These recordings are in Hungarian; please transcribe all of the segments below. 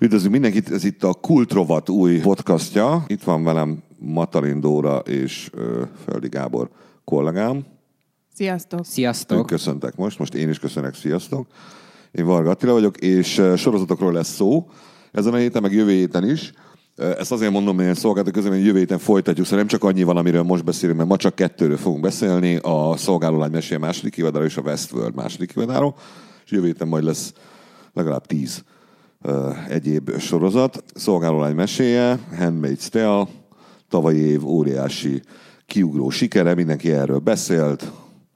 Üdvözlünk mindenkit, ez itt a Kultrovat új podcastja. Itt van velem Matalin Dóra és Földi Gábor kollégám. Sziasztok! Sziasztok! Ők köszöntek most én is köszönök, sziasztok. Én Varga Attila vagyok, és sorozatokról lesz szó. Ezen a héten, meg jövő héten is. Ezt azért mondom, hogy szolgáltatók közben, hogy jövő héten folytatjuk, szóval nem csak annyi van, amiről most beszélünk, mert ma csak kettőről fogunk beszélni, a Szolgálólány meséje második évadáról és a Westworld második évadáról, és jövő héten majd lesz legalább 10 egyéb sorozat. Szolgálólány meséje, Handmaid's Tale, tavalyi év óriási kiugró sikere, mindenki erről beszélt,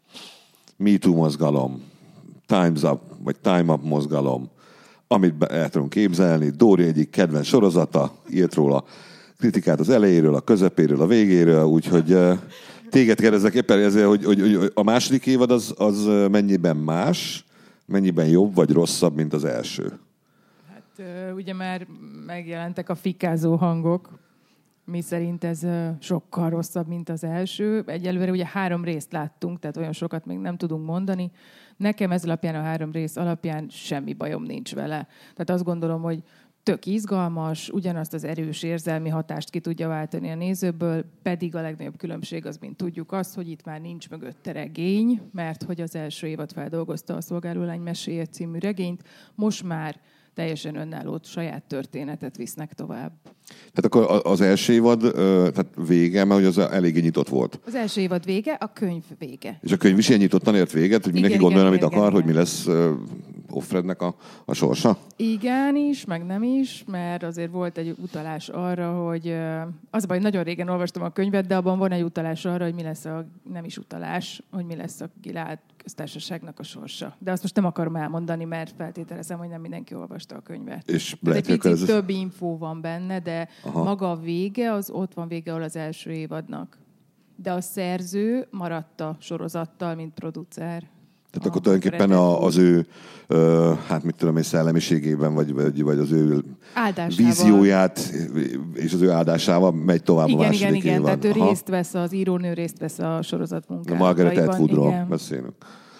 Me Too mozgalom, Time's Up, vagy Time Up mozgalom, amit el tudunk képzelni. Dóri egyik kedvenc sorozata, írt róla kritikát az elejéről, a közepéről, a végéről, úgyhogy téged kérdezek éppen ezért, hogy a második évad az mennyiben más, mennyiben jobb vagy rosszabb, mint az első? Hát ugye már megjelentek a fikázó hangok, mi szerint ez sokkal rosszabb, mint az első. Egyelőre ugye 3 részt láttunk, tehát olyan sokat még nem tudunk mondani. Nekem ez alapján, a 3 rész alapján semmi bajom nincs vele. Tehát azt gondolom, hogy tök izgalmas, ugyanazt az erős érzelmi hatást ki tudja váltani a nézőből, pedig a legnagyobb különbség az, mint tudjuk, az, hogy itt már nincs mögötte regény, mert hogy az első évad feldolgozta a Szolgálólány meséje című regényt, most már teljesen önálló saját történetet visznek tovább. Tehát akkor az első évad tehát vége, mert hogy az eléggé nyitott volt. Az első évad vége, a könyv vége. És a könyv is ilyen nyitottan ért véget, hogy mindenki gondolja, amit akar, igen. Hogy mi lesz Offrednek a sorsa? Igen is, meg nem is, mert azért volt egy utalás arra, hogy az baj, nagyon régen olvastam a könyvet, de abban van egy utalás arra, hogy mi lesz nem is utalás, hogy mi lesz a Gilead köztársaságnak a sorsa. De azt most nem akarom elmondani, mert feltételezem, hogy nem mindenki olvasta a könyvet. És egy picit több infó van benne, de maga a vége, az ott van vége az első évadnak. De a szerző maradt a sorozattal, mint producer. Tehát akkor tulajdonképpen az ő, hát mit tudom én, szellemiségében, vagy az ő áldásával, vízióját és az ő áldásával megy tovább a második évad. Tehát ő részt vesz, az írónő részt vesz a sorozat munkában. Margaret Atwoodról beszélünk.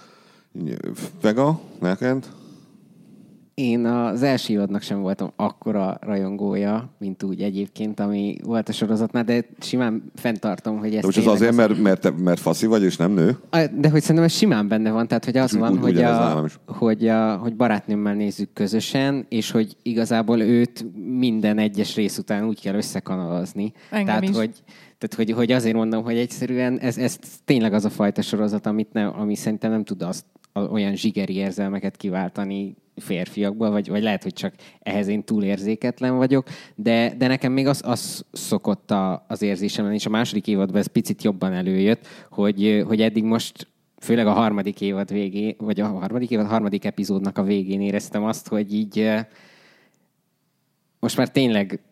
Vega, neked? Én az első évadnak sem voltam akkora rajongója, mint úgy egyébként, ami volt a sorozatnál, de simán fenntartom, hogy ez. De most az azért, mert faszi vagy, és nem nő? De hogy szerintem ez simán benne van, tehát hogy az van, hogy barátnőmmel nézzük közösen, és hogy igazából őt minden egyes rész után úgy kell összekanalazni. Engem is. Tehát, hogy azért mondom, hogy egyszerűen ez tényleg az a fajta sorozat, ami szerintem nem tud olyan zsigeri érzelmeket kiváltani férfiakból, vagy lehet, hogy csak ehhez én túlérzéketlen vagyok, de nekem még az szokott az érzésem lenni, és a második évadban ez picit jobban előjött, hogy eddig most főleg a harmadik évad végén, vagy a harmadik epizódnak a végén éreztem azt, hogy így most már tényleg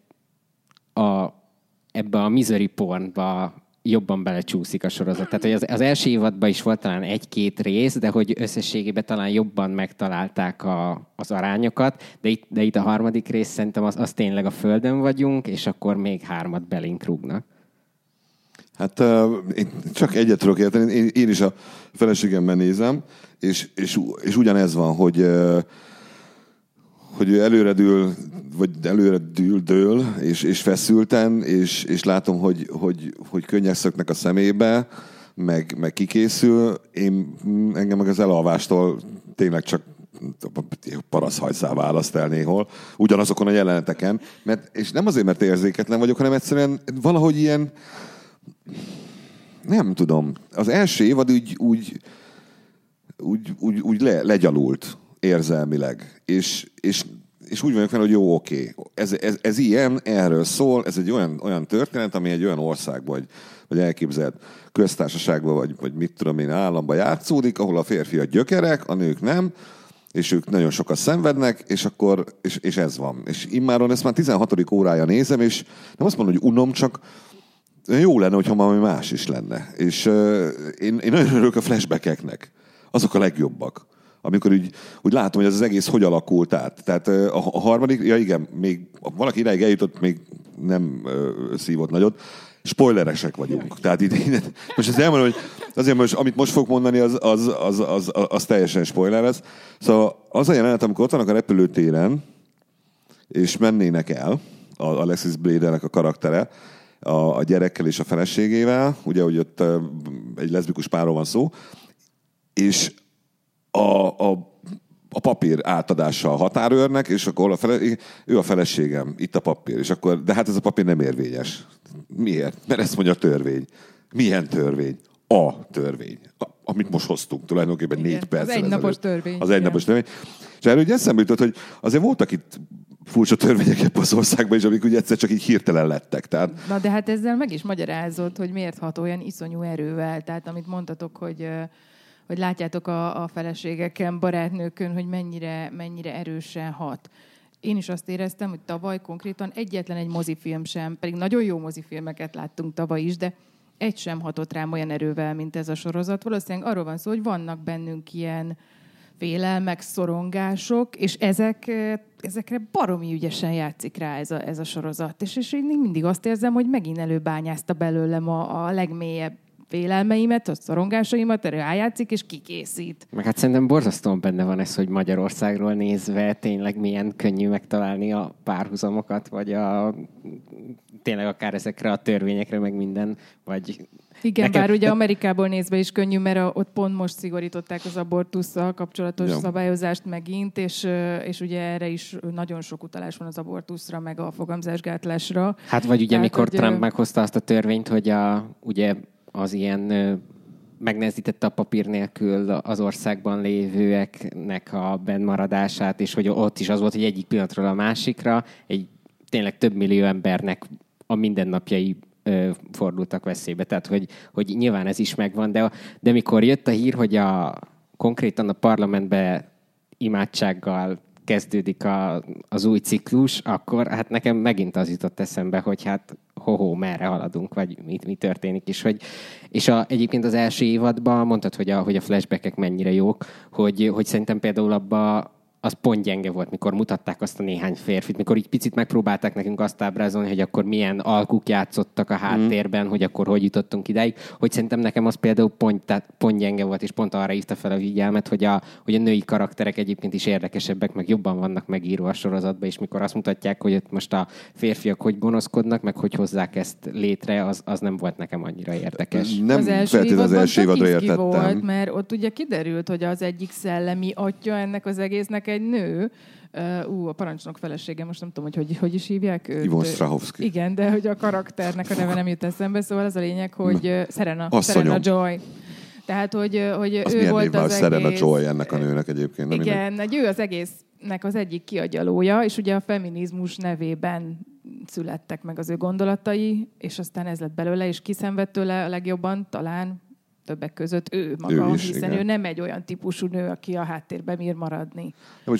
ebbe a misery pornba jobban belecsúszik a sorozat. Tehát, hogy az első évadban is volt talán 1-2 rész, de hogy összességében talán jobban megtalálták az arányokat, de itt a harmadik rész szerintem az tényleg a földön vagyunk, és akkor még 3 belénk rúgnak. Hát én csak egyet tudok érteni. Én is a feleségemmel nézem, és ugyanez van, hogy ő előredől dől, és feszülten, és látom, hogy könnyek szöknek a szemébe, meg kikészül. Engem meg az elalvástól tényleg csak paraszthajszál választ el néhol, ugyanazokon a jeleneteken, és nem azért, mert érzéketlen vagyok, hanem egyszerűen valahogy ilyen, nem tudom, az első évad úgy legyalult érzelmileg, és úgy vagyok vele, hogy jó, oké. Ez ilyen, erről szól, ez egy olyan történet, ami egy olyan országban, vagy elképzelt köztársaságban, vagy mit tudom én, államban játszódik, ahol a férfiak gyökerek, a nők nem, és ők nagyon sokat szenvednek, és ez van. És immáron ezt már 16. órája nézem, és nem azt mondom, hogy unom, csak jó lenne, hogyha valami más is lenne. És én nagyon örülök a flashbackeknek. Azok a legjobbak. Amikor úgy látom, hogy ez az egész hogy alakult át. Tehát a harmadik, ja igen, még valaki idáig eljutott, még nem szívott nagyot. Spoileresek vagyunk. Tehát itt most ezt elmondom, hogy azért most, amit most fogok mondani, az teljesen spoiler lesz. Szóval az a jelenet, amikor ott vannak a repülőtéren, és mennének el, Alexis Bledel-nek a karaktere, a gyerekkel és a feleségével, ugye, hogy ott egy leszbikus párról van szó, és a papír átadása a határőrnek, és akkor ő a feleségem, itt a papír, és akkor, de hát ez a papír nem érvényes. Miért? Mert ezt mondja a törvény. Milyen törvény? A törvény. Amit most hoztunk tulajdonképpen 4 perccel az egynapos törvény. Az egynapos törvény. És erről ugye eszembe jutott, hogy azért voltak itt furcsa törvények ebben az országban is, amik ugye egyszer csak így hirtelen lettek. Tehát... Na de hát ezzel meg is magyarázod, hogy miért hat olyan iszonyú erővel. Tehát amit mondtatok, hogy látjátok a feleségeken, barátnőkön, hogy mennyire erősen hat. Én is azt éreztem, hogy tavaly konkrétan egyetlen egy mozifilm sem, pedig nagyon jó mozifilmeket láttunk tavaly is, de egy sem hatott rám olyan erővel, mint ez a sorozat. Valószínűleg arról van szó, hogy vannak bennünk ilyen félelmek, szorongások, és ezekre baromi ügyesen játszik rá ez a sorozat. És én mindig azt érzem, hogy megint előbányázta belőlem a legmélyebb félelmeimet, a szorongásaimat, erre rájátszik, és kikészít. Meg hát szerintem borzasztóan benne van ez, hogy Magyarországról nézve tényleg milyen könnyű megtalálni a párhuzamokat, vagy tényleg akár ezekre a törvényekre, meg minden, vagy... Igen, bár ugye Amerikából nézve is könnyű, mert ott pont most szigorították az abortusszal kapcsolatos szabályozást megint, és ugye erre is nagyon sok utalás van az abortuszra, meg a fogamzásgátlásra. Hát vagy ugye mikor Trump meghozta azt a törvényt, hogy ugye az ilyen megnehezítette a papír nélkül az országban lévőeknek a bennmaradását, és hogy ott is az volt, hogy egyik pillanatról a másikra egy tényleg több millió embernek a mindennapjai fordultak veszélybe. Tehát, hogy nyilván ez is megvan, de mikor jött a hír, hogy konkrétan a parlamentbe imádsággal kezdődik az új ciklus, akkor hát nekem megint az jutott eszembe, hogy hát merre haladunk, vagy mi történik is. Egyébként az első évadban mondtad, hogy a flashbackek mennyire jók, hogy szerintem például abban az pont gyenge volt, mikor mutatták azt a néhány férfit, mikor így picit megpróbálták nekünk azt ábrázolni, hogy akkor milyen alkuk játszottak a háttérben, hogy akkor hogy jutottunk idáig, hogy szerintem nekem az például pont gyenge volt, és pont arra hívta fel a figyelmet, hogy a női karakterek egyébként is érdekesebbek, meg jobban vannak megírva a sorozatban, és mikor azt mutatják, hogy ott most a férfiak hogy gonoszkodnak, meg hogy hozzák ezt létre, az nem volt nekem annyira érdekes. Nem feltétlenül az első évadra értettem. Volt, mert ott ugye kiderült, hogy az egyik szellemi atya ennek az egésznek egy nő. A parancsnok felesége, most nem tudom, hogy is hívják őt. Ivon Strahovski. Igen, de hogy a karakternek a neve nem jut eszembe, szóval az a lényeg, hogy Serena Joy. Tehát, hogy ő volt az egész... Serena Joy ennek a nőnek egyébként. Nem igen, ő az egésznek az egyik kiagyalója, és ugye a feminizmus nevében születtek meg az ő gondolatai, és aztán ez lett belőle, és kiszenvedt tőle a legjobban talán többek között ő maga, hiszen igen. Ő nem egy olyan típusú nő, aki a háttérben bír maradni.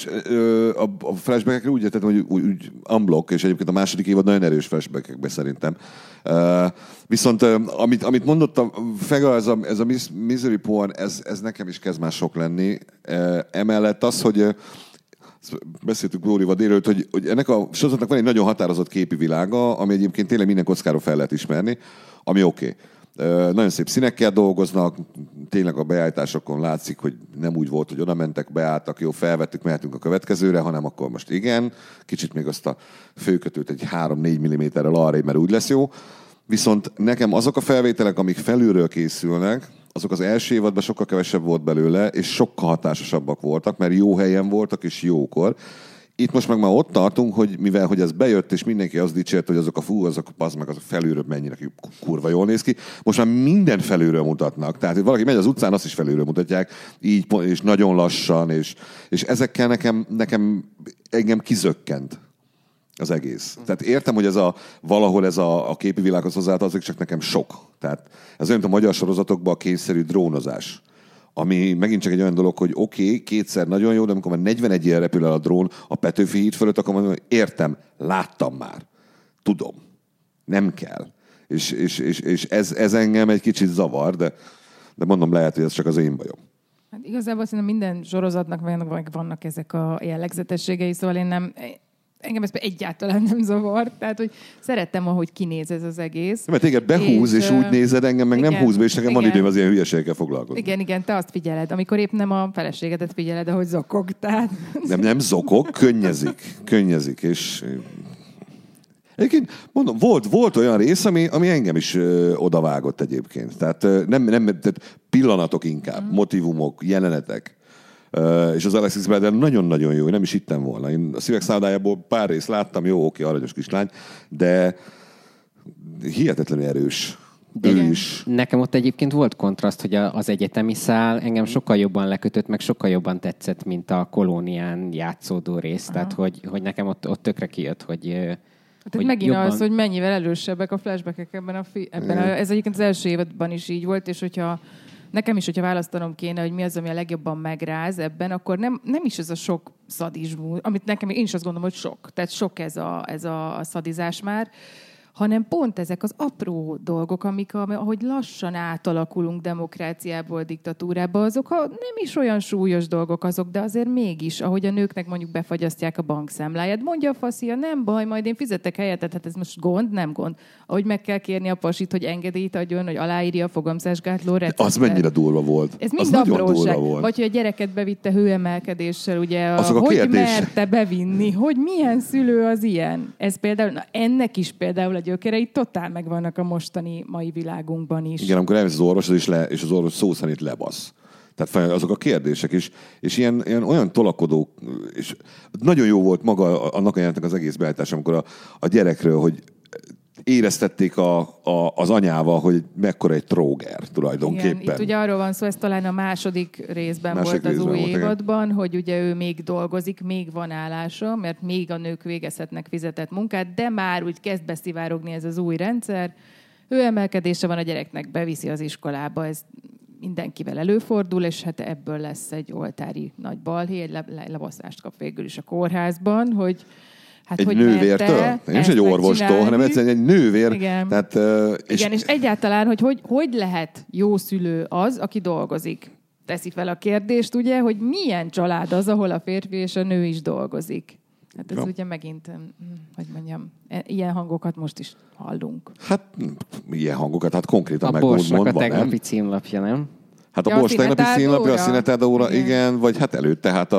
A flashbackekre úgy értettem, hogy úgy unblock, és egyébként a második évad nagyon erős flashbackekben szerintem. Viszont amit mondott a Fega, ez a misery porn, ez nekem is kezd már sok lenni. Emellett az, hogy beszéltük Glórival délőtt, hogy ennek a sorozatnak van egy nagyon határozott képi világa, ami egyébként tényleg minden kockáról fel lehet ismerni, ami oké. Nagyon szép színekkel dolgoznak, tényleg a beállításokon látszik, hogy nem úgy volt, hogy oda mentek, beálltak, jó, felvettük, mehetünk a következőre, hanem akkor most igen, kicsit még azt a főkötőt egy 3-4 mm-rel arrébb, mert úgy lesz jó. Viszont nekem azok a felvételek, amik felülről készülnek, azok az első évadban sokkal kevesebb volt belőle, és sokkal hatásosabbak voltak, mert jó helyen voltak, és jókor. Itt most meg már ott tartunk, hogy mivel hogy ez bejött, és mindenki azt dicsért, hogy azok a felülről mennyire kurva jól néz ki. Most már minden felülről mutatnak. Tehát, hogy valaki megy az utcán, azt is felülről mutatják, így, és nagyon lassan, és ezekkel engem kizökkent az egész. Tehát értem, hogy valahol ez a képi világhoz hozzátartozik, csak nekem sok. Tehát ez olyan, mint a magyar sorozatokban a kényszerű drónozás. Ami megint csak egy olyan dolog, hogy oké, kétszer nagyon jó, de amikor már 41 ilyen repül el a drón a Petőfi híd fölött, akkor mondom, hogy értem, láttam már, tudom, nem kell. És ez engem egy kicsit zavar, de mondom, lehet, hogy ez csak az én bajom. Hát igazából szerintem minden sorozatnak vannak ezek a jellegzetességei, szóval engem ez egyáltalán nem zavar. Tehát, hogy szerettem, ahogy kinéz ez az egész. Mert téged behúz, és úgy nézed, engem meg nem húz be, és nekem van időm az ilyen hülyeségekkel foglalkozni. Igen, te azt figyeled, amikor épp nem a feleségedet figyeled, ahogy zokog. Tehát... Nem zokog, könnyezik, és... Egyébként mondom, volt olyan rész, ami engem is odavágott egyébként. Tehát, tehát pillanatok inkább, motivumok, jelenetek. És az Alexis Bledel nagyon-nagyon jó, én nem is hittem volna. Én a Szívek szállodájából pár részt láttam, jó, oké, aranyos kislány, de hihetetlenül erős. Ő is. Nekem ott egyébként volt kontraszt, hogy az egyetemi szál engem sokkal jobban lekötött, meg sokkal jobban tetszett, mint a kolónián játszódó rész. Aha. Tehát, hogy nekem ott tökre kijött, hogy tehát megint jobban... az, hogy mennyivel erősebbek a flashbackek ebben ez egyébként az első évadban is így volt, és hogyha nekem is, hogyha választanom kéne, hogy mi az, ami a legjobban megráz ebben, akkor nem is ez a sok szadizmus, amit nekem, én is azt gondolom, hogy sok. Tehát sok ez a szadizás már, hanem pont ezek az apró dolgok, ahogy lassan átalakulunk demokráciából diktatúrába, azok nem is olyan súlyos dolgok azok, de azért mégis, ahogy a nőknek mondjuk befagyasztják a bankszámláját. Mondja a faszia, nem baj, majd én fizetek helyettet, hát ez most gond, nem gond. Ahogy meg kell kérni a pasit, hogy engedélyt adjon, hogy aláírja a fogamzásgátló receptet. Az mennyire durva volt. Ez mind apróság. Vagy hogy a gyereket bevitte hőemelkedéssel, ugye, hogy merte bevinni, hogy milyen szülő az ilyen. Ez például, ennek is például a gyökerei totál megvannak a mostani mai világunkban is. Igen, amikor elmész az orvoshoz és az orvos szó szerint lebasz. Tehát azok a kérdések is, és ilyen olyan tolakodó, és nagyon jó volt maga annak a jelentnek az egész beállítás, amikor a gyerekről, hogy éreztették az anyával, hogy mekkora egy tróger tulajdonképpen. Igen, itt ugye arról van szó, ez talán a második részben volt az új évadban, hogy ugye ő még dolgozik, még van állása, mert még a nők végezhetnek fizetett munkát, de már úgy kezd beszivárogni ez az új rendszer. Hőemelkedése van, a gyereknek beviszi az iskolába, ez mindenkivel előfordul, és hát ebből lesz egy oltári nagy balhé, egy lebaszást kap végül is a kórházban, hogy hát, egy nővértől? Nem is egy orvostól, hanem egyszerűen egy nővér. Igen, tehát, és egyáltalán, hogy lehet jó szülő az, aki dolgozik. Teszi fel a kérdést, ugye, hogy milyen család az, ahol a férfi és a nő is dolgozik. Hát ez ugye megint, hogy mondjam, ilyen hangokat most is hallunk. Hát ilyen hangokat, hát konkrétan megmondva, nem? A Borsnak a tegnapi címlapja, nem? Hát a Bors tegnapi színlapja, a Színetádóra, igen, vagy hát előtte, hát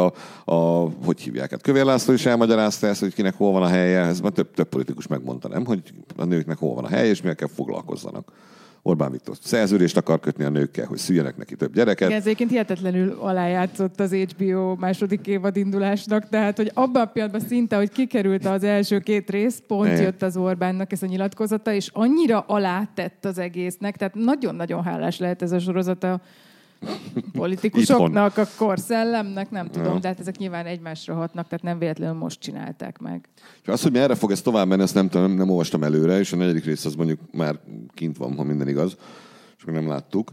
hogy hívják, hát Kövér László is elmagyarázta ezt, hogy kinek hol van a helye, ez már több politikus megmondta, nem, hogy a nőknek hol van a helye, és mivel kell foglalkozzanak. Orbán Viktor szerződést akar kötni a nőkkel, hogy szüljenek neki több gyereket. Igen, ez egyébként hihetetlenül alájátszott az HBO második évadindulásnak, tehát, hogy abban a pillanatban szinte, hogy kikerült az első 2 rész, pont jött az Orbánnak ez a nyilatkozata, és annyira alátett az egésznek, tehát nagyon-nagyon hálás lehet ez a sorozata politikusoknak, a korszellemnek, nem tudom, de hát ezek nyilván egymásra hatnak, tehát nem véletlenül most csinálták meg. És az, hogy merre fog ez tovább menni, ezt nem olvastam előre, és a 4. rész az mondjuk már kint van, ha minden igaz, és még nem láttuk.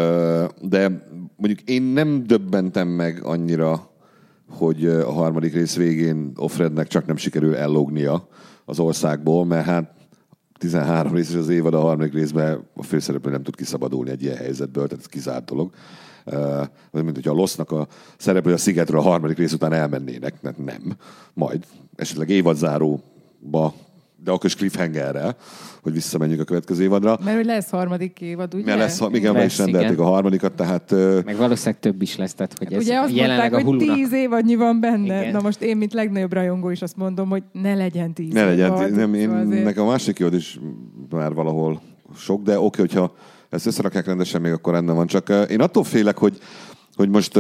De mondjuk én nem döbbentem meg annyira, hogy a 3. rész végén Offrednek csak nem sikerül ellógnia az országból, mert hát 13 részes az évad, a 3. részben a főszereplő nem tud kiszabadulni egy ilyen helyzetből, tehát ez kizárt dolog. Mint hogyha a Losznak a szereplő a szigetről a 3. rész után elmennének, mert nem. Majd esetleg évadzáróba, de akkor is cliffhangerrel, hogy visszamenjünk a következő évadra. Mert hogy lesz 3. évad, ugye? Mert lesz, igen, meg is rendelték a 3-at, tehát... Meg valószínűleg több is lesz, tehát hogy ez ugye azt mondták, hogy 10 évadnyi van benne. Igen. Na most én, mint legnagyobb rajongó is azt mondom, hogy ne legyen 10 ne legyen, nekem a másik évad is már valahol sok, de oké, hogyha ezt összerakják rendesen, még akkor rendben van. Csak én attól félek, hogy most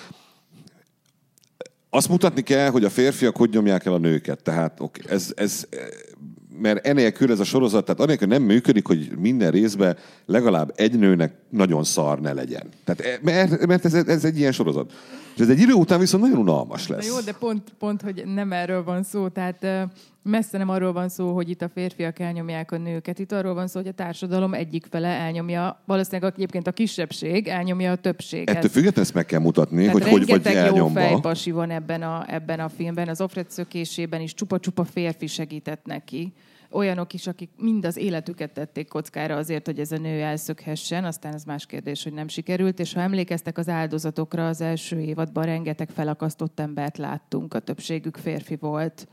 azt mutatni kell, hogy a férfiak hogy nyomják el a nőket. Tehát ez mert enélkül ez a sorozat, tehát anélkül nem működik, hogy minden részben legalább egy nőnek nagyon szar ne legyen. Tehát, mert ez egy ilyen sorozat. És ez egy idő után viszont nagyon unalmas lesz. Na jó, de pont, hogy nem erről van szó. Tehát messze nem arról van szó, hogy itt a férfiak elnyomják a nőket. Itt arról van szó, hogy a társadalom egyik fele elnyomja, valószínűleg egyébként a kisebbség elnyomja a többséget. Ettől függetlenül ezt meg kell mutatni, tehát hogy vagy elnyomva. Rengeteg jó fejpasi van ebben a filmben. Az Offred szökésében is csupa-csupa férfi segített neki. Olyanok is, akik mind az életüket tették kockára azért, hogy ez a nő elszökhessen, aztán ez más kérdés, hogy nem sikerült, és ha emlékeztek az áldozatokra, az első évadban rengeteg felakasztott embert láttunk, a többségük férfi volt.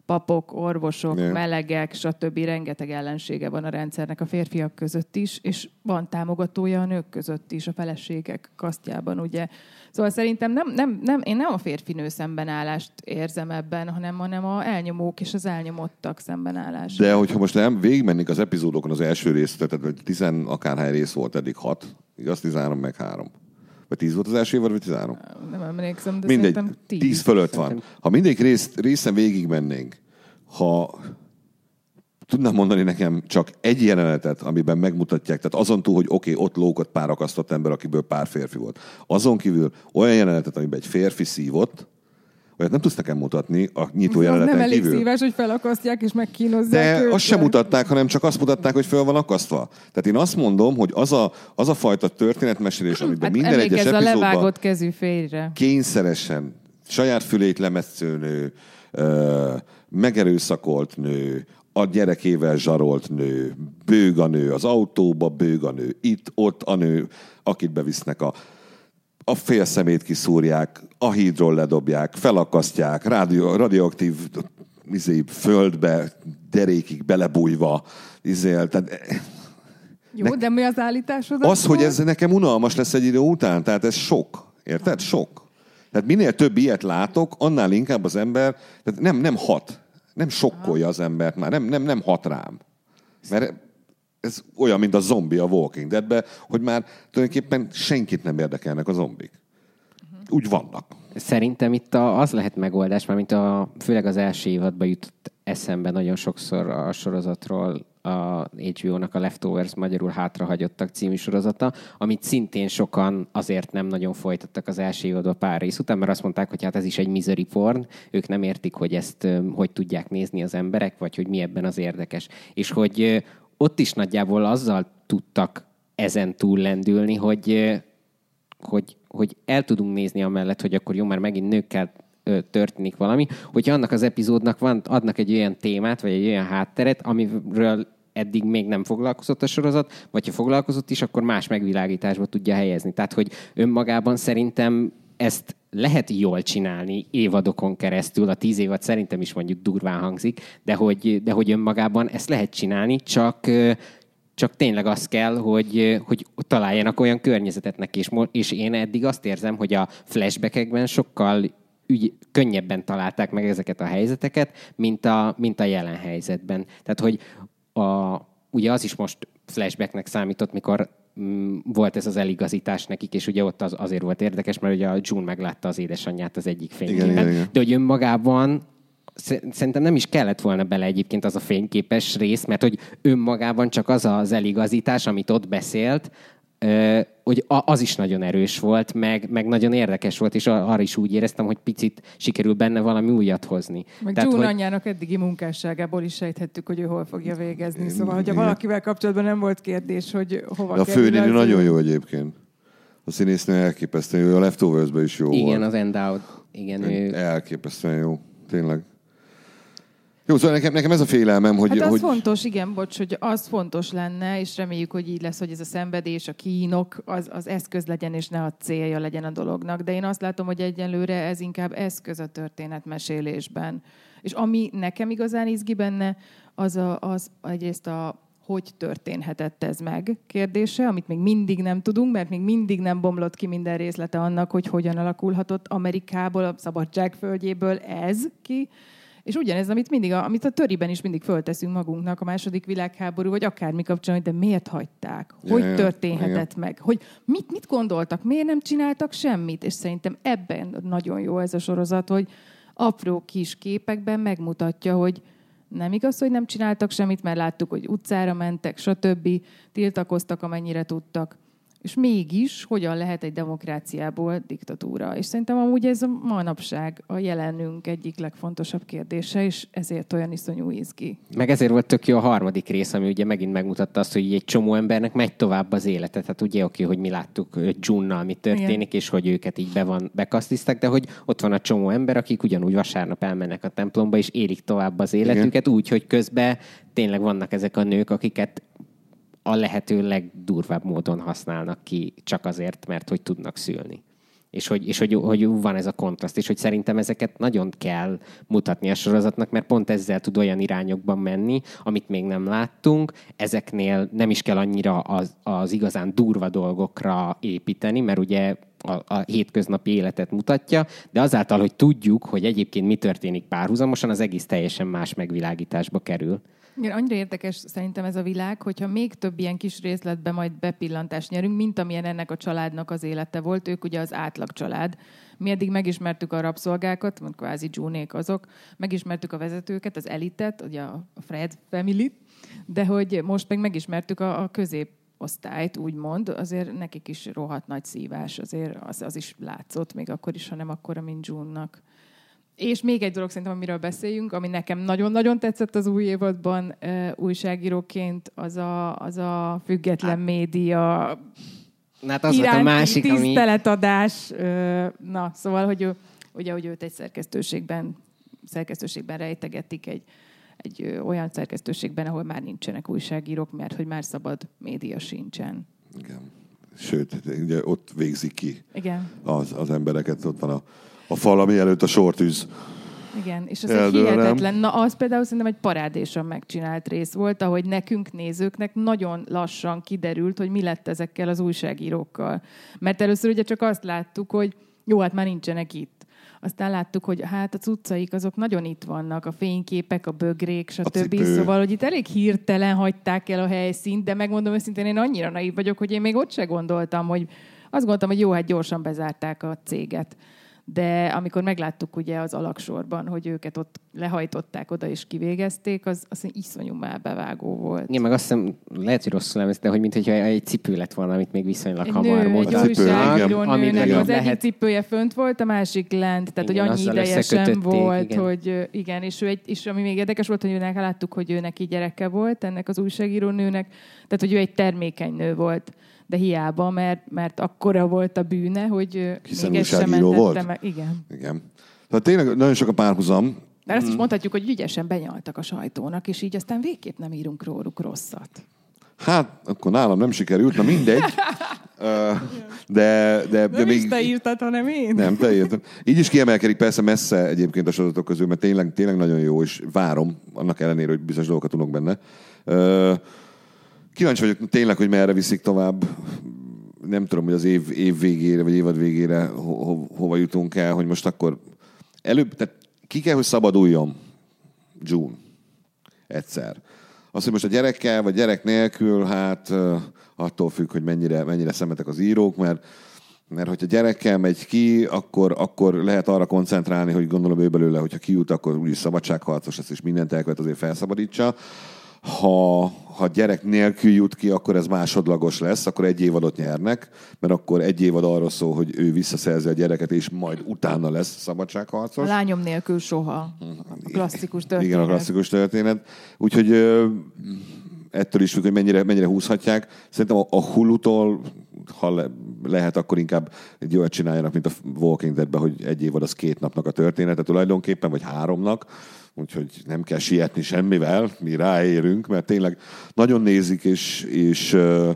papok, orvosok, melegek, stb. Rengeteg ellensége van a rendszernek a férfiak között is, és van támogatója a nők között is, a feleségek kasztjában, ugye. Szóval szerintem én nem a férfi-nő szembenállást érzem ebben, hanem a elnyomók és az elnyomottak szembenállást. De hogyha most nem végigmennénk az epizódokon az első részt, tehát 10 akárhány rész volt eddig, 6, igaz? 13 meg 3. Vagy 10 volt az első évad, vagy 13? Nem emlékszem, de mindegy, szerintem 10 fölött van. Ha mindegy részen végigmennénk, ha tudnám mondani nekem csak egy jelenetet, amiben megmutatják, tehát azon túl, hogy oké, ott lógott pár akasztott ember, akiből pár férfi volt. Azon kívül olyan jelenetet, amiben egy férfi szívott, olyat nem tudsz nekem mutatni a nyitó jeleneten nem kívül. elég szíves, hogy felakasztják és megkínozzák De őket. azt sem mutatták, hanem csak azt mutatták, hogy föl van akasztva. Tehát én azt mondom, hogy az a fajta történetmesélés, amiben minden egyes a epizódban levágott kezű férjre. kényszeresen saját fülét lemetsző nő, megerőszakolt nő, a gyerekével zsarolt nő, bőg a nő, az autóba bőg a nő, itt-ott a nő, akit bevisznek a félszemét kiszúrják, a hídról ledobják, felakasztják, radioaktív földbe, derékig belebújva. Jó, de mi az állításod? Az, hogy ez nekem unalmas lesz egy idő után, tehát ez sok. Érted? Sok. Tehát minél több ilyet látok, annál inkább az ember, tehát nem hat. Nem sokkolja az embert már, nem hat rám. Mert ez olyan, mint a zombi a Walking Deadben, hogy már tulajdonképpen senkit nem érdekelnek a zombik. Úgy vannak. Szerintem itt az lehet megoldás, mert főleg az első évadban jutott eszembe nagyon sokszor a sorozatról, a HBO-nak a Leftovers, magyarul Hátrahagyottak című sorozata, amit szintén sokan azért nem nagyon folytattak az első évadban pár rész után, mert azt mondták, hogy hát ez is egy misery porn, ők nem értik, hogy ezt hogy tudják nézni az emberek, vagy hogy mi ebben az érdekes. És hogy ott is nagyjából azzal tudtak ezen túl lendülni, hogy el tudunk nézni amellett, hogy akkor jó, már megint nőkkel történik valami, hogyha annak az epizódnak adnak egy olyan témát, vagy egy olyan hátteret, amiről eddig még nem foglalkozott a sorozat, vagy ha foglalkozott is, akkor más megvilágításba tudja helyezni. Tehát, hogy önmagában szerintem ezt lehet jól csinálni évadokon keresztül, a 10 évad szerintem is mondjuk durván hangzik, de hogy önmagában ezt lehet csinálni, csak tényleg az kell, hogy találjanak olyan környezetet neki, és én eddig azt érzem, hogy a flashbackekben sokkal könnyebben találták meg ezeket a helyzeteket, mint a jelen helyzetben. Tehát, hogy ugye az is most flashbacknek számított, mikor volt ez az eligazítás nekik, és ugye ott azért volt érdekes, mert ugye a June meglátta az édesanyját az egyik fényképen. Igen. De hogy önmagában szerintem nem is kellett volna bele egyébként az a fényképes rész, mert hogy önmagában csak az eligazítás, amit ott beszélt, hogy az is nagyon erős volt, meg nagyon érdekes volt, és arra is úgy éreztem, hogy picit sikerül benne valami újat hozni. Meg June anyjának eddigi munkásságából is sejthettük, hogy ő hol fogja végezni. Szóval, hogyha valakivel kapcsolatban nem volt kérdés, hogy hova kerül. A főnéni nagyon jó egyébként. A színésznő elképesztően jó, a Leftovers-ben is jó volt. Igen, az Endowed. Igen, ő... Elképesztően jó, tényleg. Jó, szóval nekem ez a félelmem, hogy... Hát az fontos, igen, bocs, hogy az fontos lenne, és reméljük, hogy így lesz, hogy ez a szenvedés, a kínok, az eszköz legyen, és ne a célja legyen a dolognak. De én azt látom, hogy egyelőre ez inkább eszköz a történetmesélésben. És ami nekem igazán izgi benne, az egyrészt hogy történhetett ez meg kérdése, amit még mindig nem tudunk, mert még mindig nem bomlott ki minden részlete annak, hogy hogyan alakulhatott Amerikából, a szabadság földjéből ez ki. És ugyanez, amit a töriben is mindig fölteszünk magunknak, a második világháború, vagy akármi kapcsolatban, de miért hagyták? Hogy történhetett meg? Hogy mit gondoltak? Miért nem csináltak semmit? És szerintem ebben nagyon jó ez a sorozat, hogy apró kis képekben megmutatja, hogy nem igaz, hogy nem csináltak semmit, mert láttuk, hogy utcára mentek, stb. Tiltakoztak, amennyire tudtak. És mégis hogyan lehet egy demokráciából diktatúra? És szerintem amúgy ez a manapság a jelenünk egyik legfontosabb kérdése, és ezért olyan iszonyú izgi. Meg ezért volt tök jó a harmadik rész, ami ugye megint megmutatta azt, hogy egy csomó embernek megy tovább az élete. Tehát ugye oké, hogy mi láttuk June-nal, mi történik, igen, és hogy őket így bekasztiztak, de hogy ott van a csomó ember, akik ugyanúgy vasárnap elmennek a templomba, és élik tovább az életüket, igen, úgy, hogy közben tényleg vannak ezek a nők, akiket a lehető legdurvább módon használnak ki csak azért, mert hogy tudnak szülni. És hogy van ez a kontraszt, és hogy szerintem ezeket nagyon kell mutatni a sorozatnak, mert pont ezzel tud olyan irányokban menni, amit még nem láttunk. Ezeknél nem is kell annyira az igazán durva dolgokra építeni, mert ugye a hétköznapi életet mutatja, de azáltal, hogy tudjuk, hogy egyébként mi történik párhuzamosan, az egész teljesen más megvilágításba kerül. Igen, annyira érdekes szerintem ez a világ, hogyha még több ilyen kis részletbe majd bepillantást nyerünk, mint amilyen ennek a családnak az élete volt. Ők ugye az átlag család. Mi eddig megismertük a rabszolgákat, kvázi Junék azok, megismertük a vezetőket, az elitet, ugye a Fred family-t, de hogy most meg megismertük a középosztályt, úgymond, azért nekik is rohadt nagy szívás, azért az is látszott, még akkor is, ha nem akkora, mint June-nak. És még egy dolog szerintem, amiről beszéljünk, ami nekem nagyon-nagyon tetszett az új évadban újságíróként, az a független média hát az iránti a másik, tiszteletadás. Na, szóval, hogy őt egy szerkesztőségben rejtegetik, egy olyan szerkesztőségben, ahol már nincsenek újságírók, mert hogy már szabad média sincsen. Igen. Sőt, ugye ott végzik ki igen. Az embereket, ott van a fal, ami előtt a sortűz. Igen, és az egy hihetetlen. Na, az például szerintem egy parádésan megcsinált rész volt, ahogy nekünk nézőknek nagyon lassan kiderült, hogy mi lett ezekkel az újságírókkal. Mert először ugye csak azt láttuk, hogy jó, hát már nincsenek itt. Aztán láttuk, hogy hát a cuccaik azok nagyon itt vannak, a fényképek, a bögrék, stb. Szóval, hogy itt elég hirtelen hagyták el a helyszínt, de megmondom őszintén, én annyira naív vagyok, hogy én még ott se gondoltam, hogy azt gondoltam, hogy jó, hát gyorsan bezárták a céget. De amikor megláttuk ugye az alagsorban, hogy őket ott lehajtották oda és kivégezték, az iszonyú már bevágó volt. Igen, meg azt hiszem, lehet, hogy rosszul emlékszem, de hogy mintha egy cipő lett volna, amit még viszonylag egy hamar mondtak. Egy újságíró nőnek az egyik cipője fönt volt, a másik lent, tehát igen, hogy annyi ideje sem volt, igen. Hogy igen, és ami még érdekes volt, hogy őnek láttuk, hogy ő neki gyereke volt, ennek az újságíró nőnek, tehát hogy ő egy termékeny nő volt. De hiába, mert akkora volt a bűne, hogy hiszen még ezt sem mentette meg. Igen. Tehát tényleg nagyon sok a párhuzam. De azt is mondhatjuk, hogy ügyesen benyaltak a sajtónak, és így aztán végképp nem írunk róluk rosszat. Hát, akkor nálam nem sikerült, na mindegy. De nem még... is te írtad, hanem én. Nem, te írtad. Így is kiemelkedik persze messze egyébként a sorozatok közül, mert tényleg nagyon jó, és várom, annak ellenére, hogy bizonyos dolgokat tudok benne. Kíváncsi vagyok tényleg, hogy merre viszik tovább. Nem tudom, hogy az év végére, vagy évad végére hova jutunk el, hogy most akkor előbb, tehát ki kell, hogy szabaduljon June egyszer. Az, hogy most a gyerekkel, vagy gyerek nélkül, hát attól függ, hogy mennyire szemetek az írók, mert hogyha gyerekkel megy ki, akkor lehet arra koncentrálni, hogy gondolom ő belőle, hogyha kijut, akkor úgyis szabadságharcos lesz, és mindent elkövet, azért felszabadítsa. Ha gyerek nélkül jut ki, akkor ez másodlagos lesz, akkor egy évadot nyernek, mert akkor egy évad arról szól, hogy ő visszaszerzi a gyereket, és majd utána lesz szabadságharcos. A lányom nélkül soha. A klasszikus történet. Igen, a klasszikus történet. Úgyhogy ettől is függ, hogy mennyire húzhatják. Szerintem a Hulu-tól, ha lehet, akkor inkább egy olyat csináljanak, mint a Walking Deadben, hogy egy évad az 2 napnak a története tulajdonképpen, vagy 3-nak. Úgyhogy nem kell sietni semmivel, mi ráérünk, mert tényleg nagyon nézik, és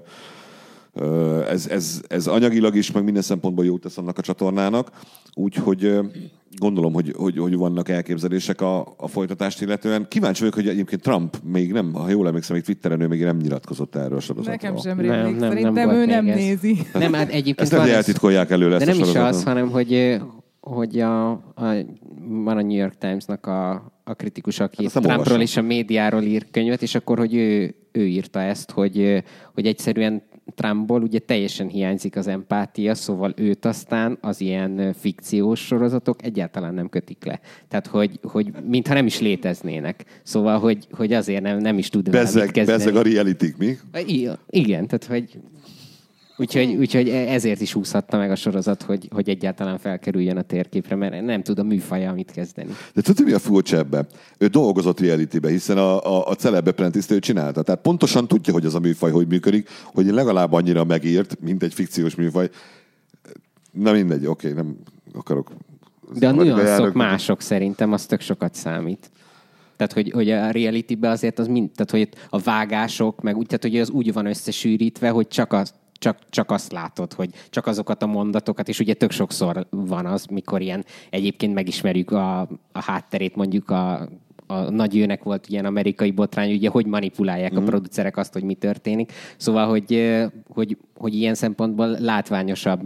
ez anyagilag is, meg minden szempontból jót tesz annak a csatornának. Úgyhogy gondolom, hogy vannak elképzelések a folytatást illetően. Kíváncsi vagyok, hogy egyébként Trump még nem, ha jól emlékszem, még Twitteren ő még nem nyilatkozott erről a sorozatról. Nekem sem rémlik, szerintem ő nem nézi. Nem, hát egyébként ezt nem eltitkolják előle. De nem is az, hanem hogy van a New York Times-nak a kritikus, aki Trumpról és a médiáról ír könyvet, és akkor, hogy ő írta ezt, hogy egyszerűen Trumpból ugye teljesen hiányzik az empátia, szóval őt aztán az ilyen fikciós sorozatok egyáltalán nem kötik le. Tehát, hogy mintha nem is léteznének. Szóval, hogy azért nem is tud vele mit kezdeni. Bezzeg a reality-k, mi? Igen, tehát, hogy úgyhogy ezért is húzhatta meg a sorozat, hogy egyáltalán felkerüljön a térképre, mert nem tud a műfaja mit kezdeni. De tudod, mi a furcsa ebbe? Ő dolgozott reality-be, hiszen a Celeb Apprentice-t ő csinálta. Tehát pontosan tudja, hogy az a műfaj hogy működik, hogy legalább annyira megírt, mint egy fikciós műfaj. Na mindegy, oké, nem akarok... De a nüanszok mások szerintem, az tök sokat számít. Tehát, hogy a reality-be azért az mind, tehát, hogy a vágások, meg úgy, tehát, hogy az úgy van összesűrítve, hogy csak csak azt látod, hogy csak azokat a mondatokat, és ugye tök sokszor van az, mikor ilyen egyébként megismerjük a hátterét, mondjuk a nagyőnek volt ilyen amerikai botrány, ugye hogy manipulálják a producerek azt, hogy mi történik. Szóval, hogy ilyen szempontból látványosabb,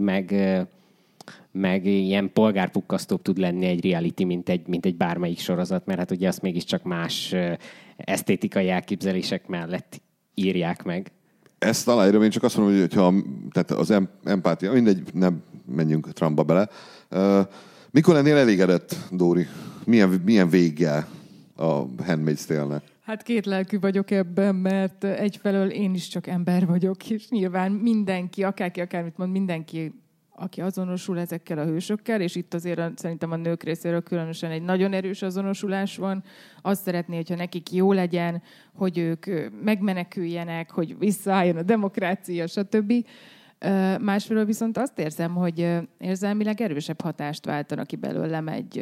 meg ilyen polgárpukkasztóbb tud lenni egy reality, mint egy bármelyik sorozat, mert hát ugye azt mégiscsak más esztétikai elképzelések mellett írják meg. Ezt aláírom, én csak azt mondom, hogy tehát az empátia, mindegy, nem menjünk Trumpba bele. Mikor lennél elégedett, Dóri? Milyen véggel a Handmaid's Tale-nek? Hát kétlelkű vagyok ebben, mert egyfelől én is csak ember vagyok, és nyilván mindenki, akármit mond, mindenki, aki azonosul ezekkel a hősökkel, és itt azért szerintem a nők részéről különösen egy nagyon erős azonosulás van. Azt szeretné, hogyha nekik jó legyen, hogy ők megmeneküljenek, hogy visszaálljon a demokrácia, stb. Másfelől viszont azt érzem, hogy érzelmileg erősebb hatást váltanak ki belőlem egy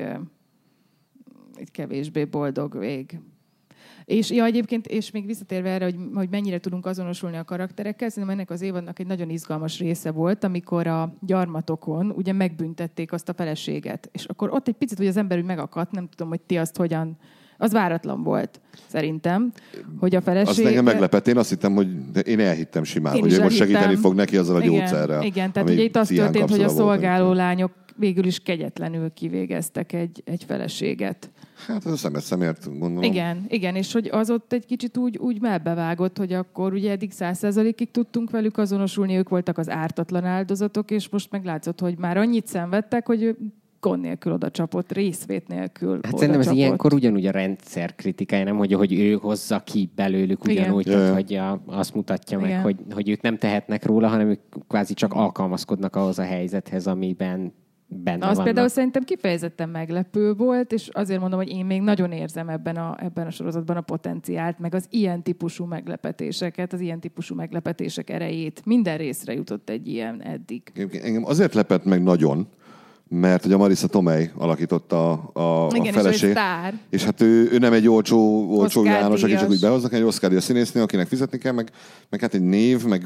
kevésbé boldog vég. És egyébként, és még visszatérve erre, hogy mennyire tudunk azonosulni a karakterekkel, szerintem ennek az évadnak egy nagyon izgalmas része volt, amikor a gyarmatokon ugye megbüntették azt a feleséget. És akkor ott egy picit hogy az ember úgy megakadt, nem tudom, hogy ti azt hogyan... Az váratlan volt, szerintem, hogy a feleség... Azt engem meglepett. Én azt hittem, hogy én elhittem simán, hogy ő most segíteni fog neki azzal a gyógyszerrel. Igen, tehát ugye itt az történt, hogy a szolgáló lányok végül is kegyetlenül kivégeztek egy feleséget. Hát ez a szemet szemért, gondolom. Igen, és hogy az ott egy kicsit úgy melbevágott, hogy akkor ugye eddig 100%-ig tudtunk velük azonosulni, ők voltak az ártatlan áldozatok, és most meglátszott, hogy már annyit szenvedtek, hogy gond nélkül oda csapott, részvét nélkül. Hát szerintem ez ilyenkor ugyanúgy a rendszer kritikája, nem, hogy ő hozza ki belőlük ugyanúgy, tehát, hogy azt mutatja meg, hogy ők nem tehetnek róla, hanem ők kvázi csak alkalmazkodnak ahhoz a helyzethez, amiben benne vannak. Az például szerintem kifejezetten meglepő volt, és azért mondom, hogy én még nagyon érzem ebben a sorozatban a potenciált, meg az ilyen típusú meglepetéseket, az ilyen típusú meglepetések erejét. Minden részre jutott egy ilyen eddig. Engem azért lepett meg nagyon, mert hogy a Marisa Tomei alakította a feleség. És hát ő nem egy olcsó János, aki csak úgy behoznak, egy Oscar-díjas színésznő, akinek fizetni kell, meg hát egy név, meg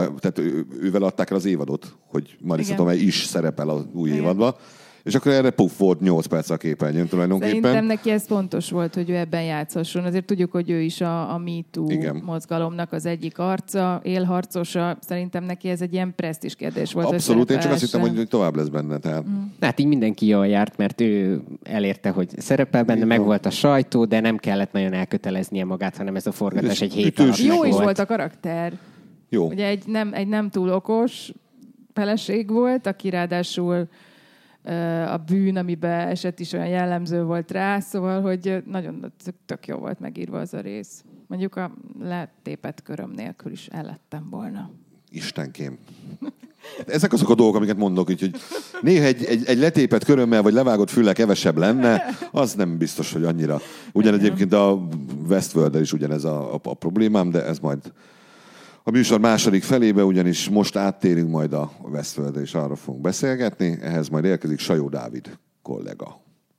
ővel adták el az évadot, hogy Marisa Tomei is szerepel az új évadban. És akkor erre puff volt 8 perc a képernyőn tulajdonképpen. Szerintem neki ez fontos volt, hogy ő ebben játszhasson. Azért tudjuk, hogy ő is a MeToo mozgalomnak az egyik arca, élharcosa. Szerintem neki ez egy ilyen presztízs kérdés volt. Abszolút, én csak azt hittem, hogy tovább lesz benne. Tehát. Hát így mindenki jól járt, mert ő elérte, hogy szerepel benne, meg volt a sajtó, de nem kellett nagyon elköteleznie magát, hanem ez a forgatás egy hét alatt jó is volt a karakter. Jó. Ugye egy nem túl okos feleség volt, aki ráadásul a bűn, amiben eset is olyan jellemző volt rá, szóval, hogy nagyon tök jó volt megírva az a rész. Mondjuk a letépett köröm nélkül is ellettem volna. Istenkém. Ezek azok a dolgok, amiket mondok, úgyhogy néha egy letépett körömmel, vagy levágott füllel kevesebb lenne, az nem biztos, hogy annyira. Egyébként a Westworld-del is ugyanez a problémám, de ez majd a műsor második felébe, ugyanis most áttérünk majd a Westworld-re, és arra fogunk beszélgetni. Ehhez majd érkezik Sajó Dávid kollega.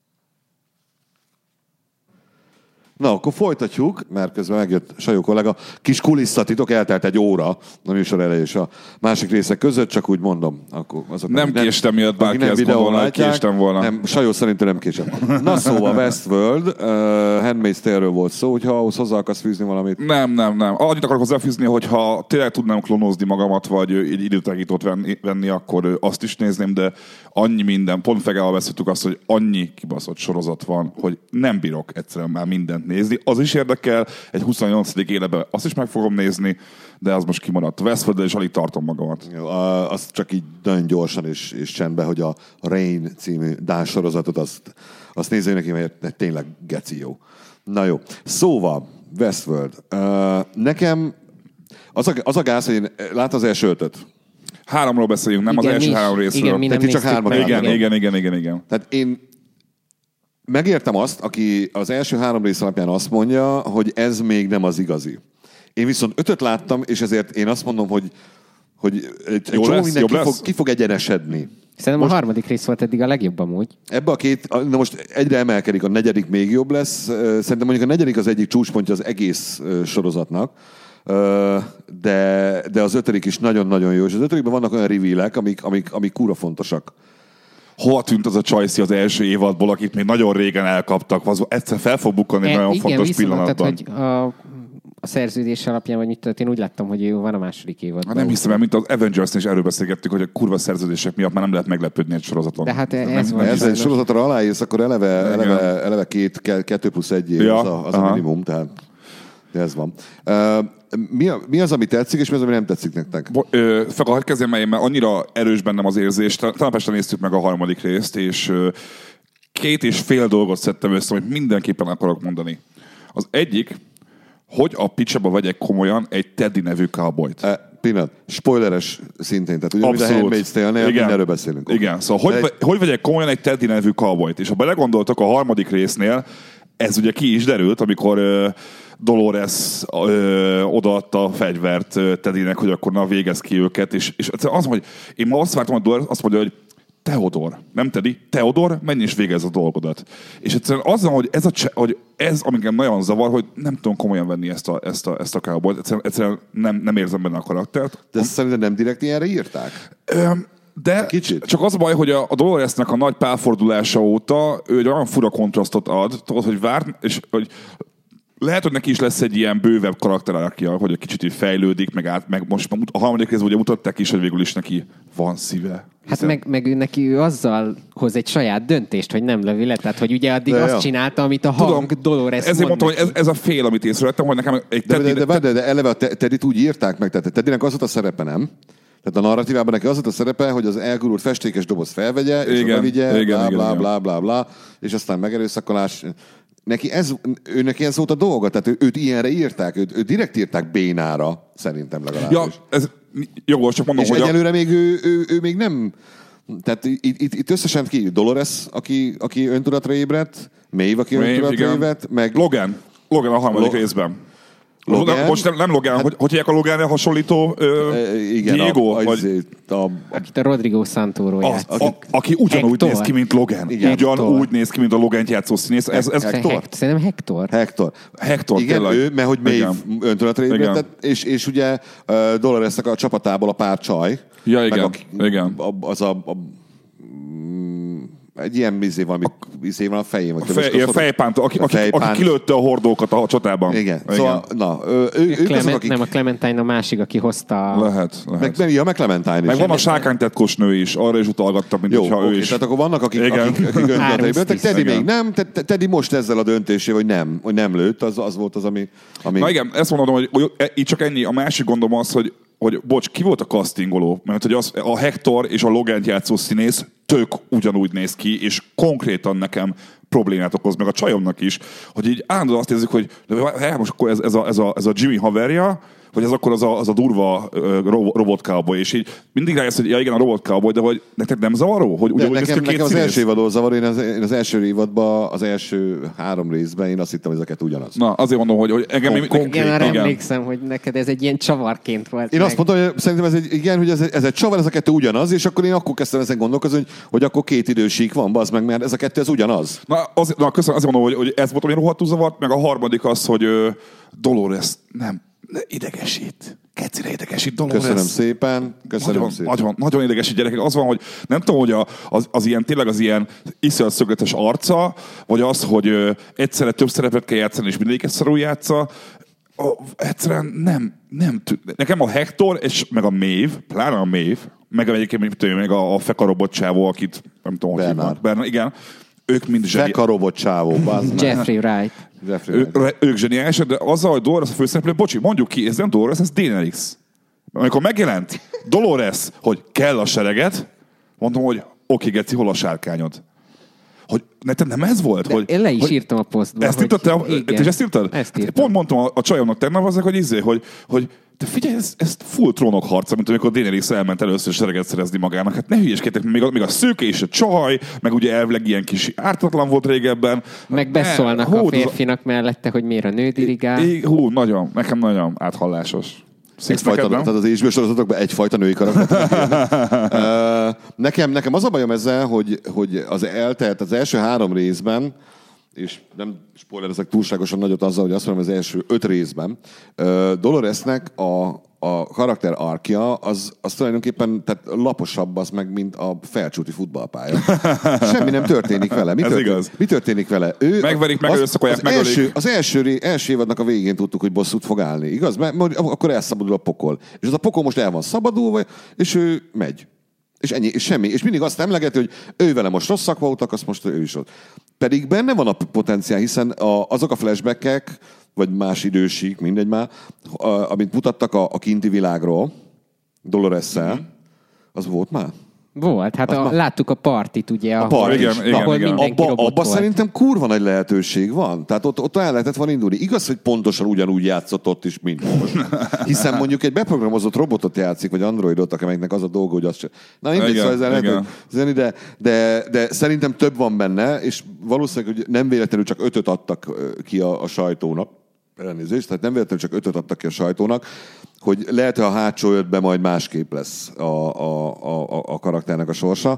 Na, akkor folytatjuk, mert közben megjött Sajó kollega. Kis kulisszatitok, eltelt egy óra a műsor elején és a másik részek között, csak úgy mondom. Akkor azok, nem késtem miatt, bárki ezt gondolna, hogy késtem volna. Nem, Sajó szerintem nem késem. Na szóval Westworld, Handmaid's Tale-ről volt szó, hogyha ahhoz hozzá akarsz fűzni valamit. Nem. Annyit akarok hozzáfűzni, hogyha tényleg tudnám klónozni magamat, vagy egy időtágítót venni, akkor azt is nézném, de annyi minden, pont Fegával beszéltük azt, hogy annyi kibaszott sorozat van, hogy nem bírok egyszerűen már mindent nézni. Az is érdekel, egy 28. életben azt is meg fogom nézni, de az most kimaradt. Westworld-del is alig tartom magamat. Azt csak így nagyon gyorsan és csendben, hogy a Rain című dán sorozatot, azt nézzük neki, mert tényleg geci jó. Na jó. Szóval, Westworld. Nekem az a gáz, hogy én látom az első 5-öt. 3-ról beszéljünk, nem igen, az első 3 részről. Igen, csak 3. Igen. Tehát én megértem azt, aki az első 3 rész alapján azt mondja, hogy ez még nem az igazi. Én viszont 5-öt láttam, és ezért én azt mondom, hogy egy csomó minden ki fog egyenesedni. Szerintem most, a 3. rész volt eddig a legjobb amúgy. Ebbe a 2, na most egyre emelkedik, a 4. még jobb lesz. Szerintem mondjuk a 4. az egyik csúcspontja az egész sorozatnak. de az 5. is nagyon-nagyon jó, és az 5-ben vannak olyan reveal-ek, amik kúra fontosak. Hova tűnt az a Csajci az első évadból, akit még nagyon régen elkaptak? Egyszer fel fog bukkanni egy nagyon fontos pillanatban. Hogy a szerződés alapján, vagy mit tudod, én úgy láttam, hogy ő van a második évadban. Hát nem hiszem, mert mint az Avengers-nél is erről beszélgettük, hogy a kurva szerződések miatt már nem lehet meglepődni egy sorozaton. De hát ez van. Ez egy sorozatra aláírsz, akkor eleve 2+1 év az a minimum, tehát ez van. Mi az, ami tetszik, és mi az, ami nem tetszik nektek? Fel, hogy kezdjem, mert annyira erős bennem az érzés. Talán este néztük meg a 3. részt, és 2,5 dolgot szedtem össze, amit mindenképpen akarok mondani. Az egyik, hogy a picsába vegyek komolyan egy Teddy nevű cowboyt. Pillanat, spoileres szintén, tehát ugyanúgy a Handmaid's Tale-nél mindenről beszélünk. Igen, szóval hogy vegyek komolyan egy Teddy nevű cowboyt? És ha belegondoltok a 3. résznél, ez ugye ki is derült, amikor Dolores odaadta a fegyvert Teddynek, hogy akkor na végez ki őket, és az, hogy én ma azt vártam, hogy Dolores azt mondja, hogy Theodor, nem Teddy, Theodor, menj és végezz a dolgodat. És egyszerűen az, hogy ez amiken nagyon zavar, hogy nem tudom komolyan venni ezt a cowboyt, egyszerűen nem érzem benne a karaktert. De ezt szerintem nem direkt ilyenre írták? De csak az a baj, hogy a Doloresnek a nagy pálfordulása óta ő egy olyan fura kontrasztot ad, tudod, hogy vár, és hogy lehet, hogy neki is lesz egy ilyen bővebb karakterákja, hogy egy kicsit így fejlődik, meg most a 3. részben ugye mutatták is, hogy végül is neki van szíve. Hát meg ő azzal hoz egy saját döntést, hogy nem lövi le. Tehát, hogy ugye addig azt csinálta, amit a hang Dolores ezért mondtam, hogy ez a fél, amit észrevettem, hogy nekem egy de eleve a Teddyt úgy írták meg, tehát Teddynek az volt a szerepe, nem? Tehát a narratívában neki az volt a szerepe, hogy az elgurult festékes doboz felvegye, és oda vigye, blá, és aztán megerőszakolás. Neki ez volt a dolga, tehát őt ilyenre írták, őt direkt írták bénára, szerintem legalábbis. Ja, ez jogos, csak mondom, és hogy egyelőre még ő még nem... Tehát itt összesen ki? Dolores, aki öntudatra ébredt, Maeve, aki öntudatra ébredt, meg... Logan a 3. részben. Logan? Most nem Logan, hogy hívják a Loganre hasonlító igen, Diego? Akit a Rodrigo Santoro játszik. Aki ugyanúgy néz ki, mint Logan. Ugyanúgy néz ki, mint a Logan játszó színész. Szerintem Hector, igen, tényleg. Ő, mert hogy Maeve öntudatra ébredt, és ugye Doloresnek a csapatából a pár csaj. Ja, igen. Egy ilyen van a fején. Ilyen fejpánt, aki kilőtte a hordókat a csatában. Igen. Szóval, nem a Clementine a másik, aki hozta... Lehet. Meg Clementine is. Meg van a sárkánytetkos nő is, arra is utalgattak, mint hogyha ő is. Tehát akkor vannak, akik öntudatra Teddy még nem, Teddy most ezzel a döntésével, hogy nem lőtt, az volt az, ami... Na igen, ezt mondom, hogy itt csak ennyi. A másik gondom az, hogy bocs, ki volt a castingoló? Mert hogy a Hector és a Logant játszó színész tök ugyanúgy néz ki, és konkrétan nekem problémát okoz, meg a csajomnak is, hogy így állandóan azt érzik, hogy most akkor ez a Jimmy haverja, vagy ez akkor az a durva robot cowboy, és így mindig rájössz, hogy ja igen, a robot cowboy, de hogy nektek nem zavaró? Hogy nekem az első évadból zavaró, én az első évadban, az első 3 részben én azt hittem, hogy ezeket ugyanaz. Na, azért mondom, hogy engem... Igen, arra emlékszem, hogy neked ez egy ilyen csavarként volt. Én azt mondtam, hogy szerintem ez egy csavar, ez a 2 ugyanaz, és akkor én akkor kezdtem ezen gondolkozni, hogy akkor 2 idősík van, bazd meg, mert ez a 2 ez ugyanaz. Köszönöm, azért mondom, hogy ez volt, ami rohadtul zavart, meg a harmadik az, hogy Dolores nem idegesít. Kecire idegesít Dolores. Köszönöm szépen. Nagyon idegesít gyerekek. Az van, hogy nem tudom, hogy az ilyen, tényleg az ilyen iszonyat szögletes arca, vagy az, hogy egyszerre több szerepet kell játszani, és mindegyik egyszerű játsza. Egyszerűen nem nekem a Hector, és meg a Maeve, pláne a Maeve, meg egyébként meg a fekarobot csávó, akit nem tudom, hogy Bernard, igen. Ők mind zseniálisak. Fekarobot csávó, Jeffrey Wright. Ők zseniálisak, de azzal, hogy Dolores a főszereplő, bocsi, mondjuk ki, ez nem Dolores, ez Daenerys. Amikor megjelent Dolores, hogy kell a sereget, mondom, hogy oké, geci, hol a sárkányod? Hogy neked nem ez volt? Hogy, én le is írtam a posztba. Ezt írtad? És ezt írtad? Ezt írtam. Pont mondtam a csajomnak tegnap, hogy te figyelj, ez full trónok harca, mint amikor Daenerys elment először sereget szerezni magának. Hát ne hülyeskedtek, még a szőke és a csaj, meg ugye elvileg ilyen kis ártatlan volt régebben. Meg beszólnak a férfinak mellette, hogy miért a nő dirigál. Nekem nagyon áthallásos. Tehát az HBO sorozatokban egyfajta női karakter. Nekem az a bajom ezzel, hogy az eltelt az első 3 részben és nem spoilerezek túlságosan nagyot azzal, hogy azt mondom, az első 5 részben Doloresnek a karakter arkja az történetben tehát laposabb az meg, mint a Felcsúti futballpálya. Semmi nem történik vele. Mi történik vele? Megverik, megerőszakolják, megölik. Az első évadnak a végén tudtuk, hogy bosszút fog állni, igaz? Mert akkor elszabadul a pokol. És az a pokol most el van szabadulva, és ő megy. És ennyi, és semmi. És mindig azt emlegeti, hogy ő vele most rosszak voltak, azt most ő is ott. Pedig benne van a potenciál, hiszen azok a flashbackek, vagy más idősík, mindegy már, amit mutattak a kinti világról, Doloresszel, az volt már? Volt, hát láttuk a partit, ugye, ahol mindenki robot abba volt. szerintem kurva nagy lehetőség van. Tehát ott el lehetett volna indulni. Igaz, hogy pontosan ugyanúgy játszott ott is, mint most. Hiszen mondjuk egy beprogramozott robotot játszik, vagy androidot, amelynek az a dolga, hogy azt sem. Na, mindegy, szóval ezzel lehet zenni, de szerintem több van benne, és valószínűleg, hogy nem véletlenül csak 5-öt adtak ki a sajtónak. Elnézést, tehát nem véletlenül csak 5-öt adtak ki a sajtónak, hogy lehet, hogy a hátsó 5-ben majd másképp lesz a karakternek a sorsa.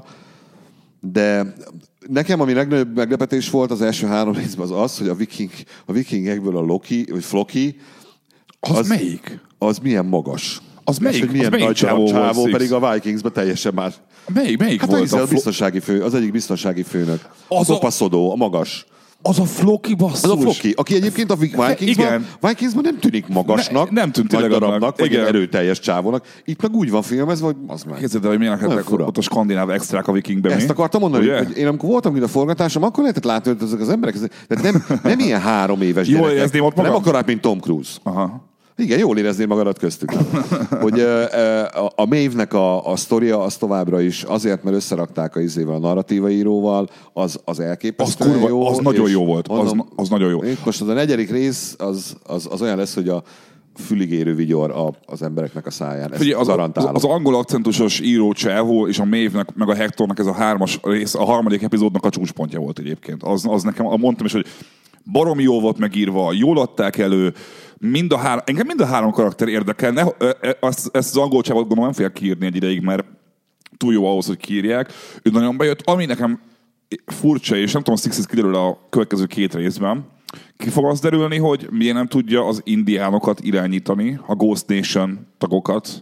De nekem, ami legnagyobb meglepetés volt az első 3 részben az, hogy a vikingekből a Loki, vagy Floki, az melyik? Az milyen magas. Az melyik? És milyen nagy csávó, pedig a Vikingsben teljesen más. Melyik hát volt az egyik biztonsági főnök. Kopaszodó, a magas. Az a Floki basszus. Az a Floki, aki egyébként a Vikingsban nem tűnik magasnak, nem tűnt nagy darabnak, vagy erőteljes csávónak. Itt meg úgy van filmezve, hogy az meg. Képzeld el, hogy milyen ott a skandináv extrák a Vikingben. Ezt akartam mondani, hogy én amikor voltam itt a forgatáson, akkor lehetett látni, hogy ezek az emberek, tehát nem ilyen 3 éves gyerekek, nem akarák, mint Tom Cruise. Aha. Igen, jól éreznél magadat köztük. Hogy a Maeve-nek a sztoria az továbbra is azért, mert összerakták a narratíva íróval, az elképesztően jó. Az nagyon jó volt. Az nagyon jó. Most az a 4. rész az olyan lesz, hogy a fülig érő vigyor az embereknek a száján. Az angol akcentusos író Csávó és a Maeve-nek, meg a Hectornak ez a 3. rész, a 3. epizódnak a csúcspontja volt egyébként. Az nekem, mondtam is, hogy baromi jó volt megírva, jól adták elő, engem mind a 3 karakter érdekel. Ezt az angol csávot gondolom nem fogják kiírni egy ideig, mert túl jó ahhoz, hogy kiírják. Ő nagyon bejött. Ami nekem furcsa, és nem tudom, a Six kiderül a következő 2 részben, ki fog az derülni, hogy miért nem tudja az indiánokat irányítani, a Ghost Nation tagokat,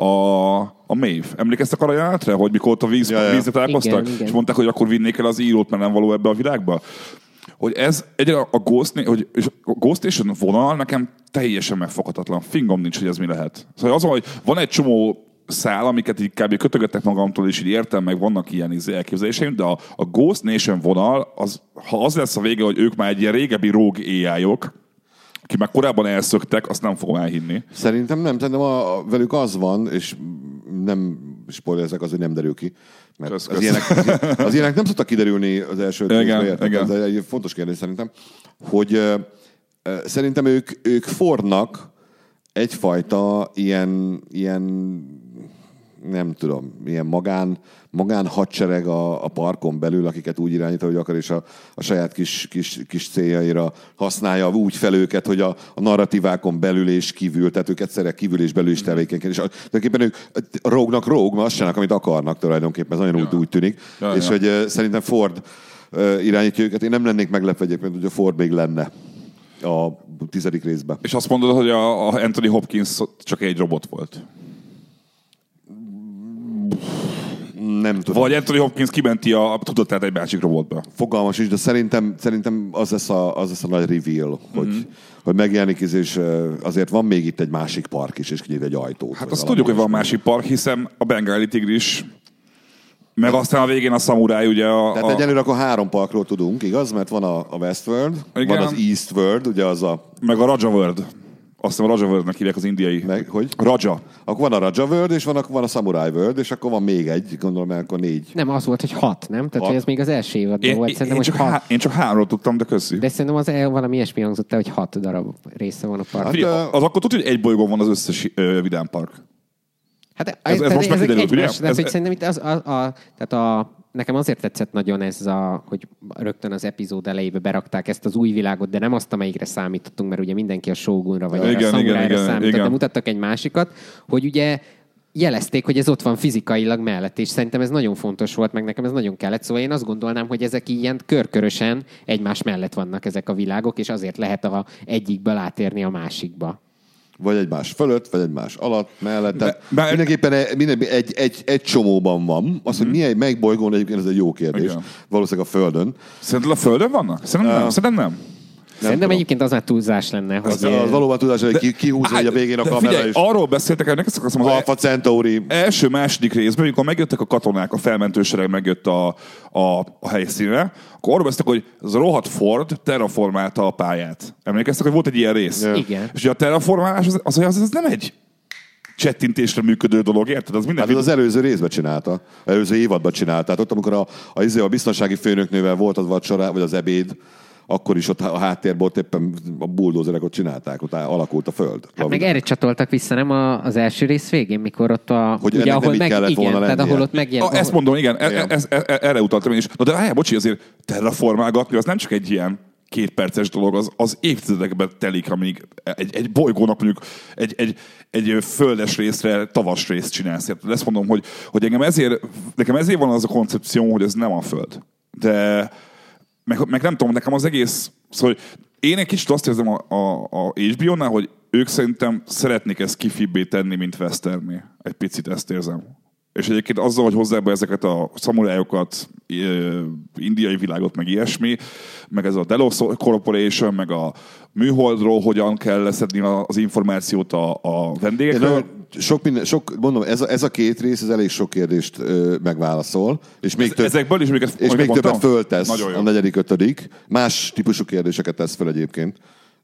a Maeve. Emlékeztek arra jelenetre, hogy mikor ott a vízre találkoztak? És mondták, hogy akkor vinnék el az írót, mert nem való ebbe a világba? Hogy ez egyre a Ghost Nation vonal nekem teljesen megfoghatatlan. Fingom nincs, hogy ez mi lehet. Szóval az, hogy van egy csomó szál, amiket így kb. Kötögettek magamtól, és így értem, meg vannak ilyen elképzeléseim, de a Ghost Nation vonal, ha az lesz a vége, hogy ők már egy ilyen régebbi rogue AI-ok, ki már korábban elszöktek, azt nem fogom elhinni. Szerintem nem, velük az van, és nem spoilerezek az, hogy nem derül ki. Mert az ilyenek nem szoktak kiderülni az első 5 részben. Ez egy fontos kérdés szerintem, hogy szerintem ők fornak egyfajta ilyen nem tudom, ilyen magán hadsereg a parkon belül, akiket úgy irányít, hogy akar, és a saját kis céljaira használja úgy fel őket, hogy a narratívákon belül és kívül, tehát ők egyszerre kívül és belül is tevékenykednek. És tulajdonképpen ők rógnak, mert azt csinálnak, amit akarnak tulajdonképpen, ez nagyon úgy tűnik. És hogy szerintem Ford irányítja őket. Én nem lennék meglepve egyébként, hogy a Ford még lenne a 10. részben. És azt mondod, hogy a Anthony Hopkins csak egy robot volt? Nem tudom. Vagy Anthony Hopkins kimenti a tudatát egy másik robotba. Fogalmas is, de szerintem az lesz a nagy reveal, hogy megjelenik, és azért van még itt egy másik park is, és kinyit egy ajtót. Hát azt tudjuk, hogy van másik park, hiszen a bengáli tigris, meg aztán a végén a szamuráj, ugye Tehát egyelőre akkor 3 parkról tudunk, igaz? Mert van a Westworld, igen. Van az Eastworld, ugye az a... Meg a Raja World. Azt hiszem a Raja Worldnek hívják az indiai. Meg, hogy? Raja. Akkor van a Raja World, és van a Samurai World, és akkor van még egy, gondolom, mert akkor 4. Nem, az volt, hogy 6, nem? Tehát, hogy ez még az első évadban volt. Szerintem, hogy 6. Én csak 3-ról tudtam, de köszi. De szerintem az valami ilyesmi hangzott el, hogy 6 darab része van a park. Hát, az akkor tudja, hogy egy bolygón van az összes vidámpark. Hát ez most már kiderült, ugye? Szerintem itt nekem azért tetszett nagyon hogy rögtön az epizód elejébe berakták ezt az új világot, de nem azt, amelyikre számítottunk, mert ugye mindenki a Shogunra vagy a Samurájra számított, de mutattak egy másikat, hogy ugye jelezték, hogy ez ott van fizikailag mellett, és szerintem ez nagyon fontos volt, meg nekem ez nagyon kellett. Szóval én azt gondolnám, hogy ezek ilyen körkörösen egymás mellett vannak ezek a világok, és azért lehet egyikből átérni a másikba. Vagy egymás fölött, vagy egymás alatt, mellett. Mindenképpen egy csomóban van. Az, hogy melyik bolygón egyébként, ez egy jó kérdés. Igen. Valószínűleg a Földön. Szerinted a Földön vannak? Szerintem nem. Szerintem egyébként az már túlzás lenne. Az valóban tudás, hogy kihúzza, hogy a végén a kamera figyelj, is. Arról beszéltek, hogy az Alpha Centauri. Első-második részben, amikor megjöttek a katonák, a felmentősereg megjött a helyszínre, akkor arról beszéltek, hogy az a rohadt Ford terraformálta a pályát. Emlékeztek, hogy volt egy ilyen rész? Yeah. Igen. És a terraformálás az nem egy csettintésre működő dolog, érted? Az minden... Hát az előző részben csinálta. Előző évadban csinálta. Tehát ott, amikor a biztonsági főnöknővel volt az vacsora, vagy az ebéd, akkor is ott a háttérból ott éppen a buldózerek ott csinálták, ott alakult a föld. Hát meg erre csatoltak vissza, nem az első rész végén, mikor ott hogy ugye, ahol nem kellett volna lennie. Tehát ahol ott megjelent. Ezt mondom, igen, erre utaltam én is. Na de bocsi, azért terraformálgatni, az nem csak egy ilyen 2 perces dolog, az évtizedekben telik, amíg egy bolygónak mondjuk egy földes részre tavas részt csinálsz. Ezt mondom, hogy nekem ezért van az a koncepció, hogy ez nem a Föld. De meg nem tudom, nekem az egész... Szóval én egy kicsit azt érzem a HBO-nál, hogy ők szerintem szeretnék ezt kifibbé tenni, mint westerné. Egy picit ezt érzem. És egyébként azzal, hogy hozzába ezeket a szamurájokat, indiai világot, meg ilyesmi, meg ez a Delos Corporation, meg a műholdról hogyan kell leszedni az információt a vendégekről. Mondom, ez a 2 rész, ez elég sok kérdést megválaszol, és még ezekből is még többet föltesz a 4., 5. Más típusú kérdéseket tesz fel egyébként.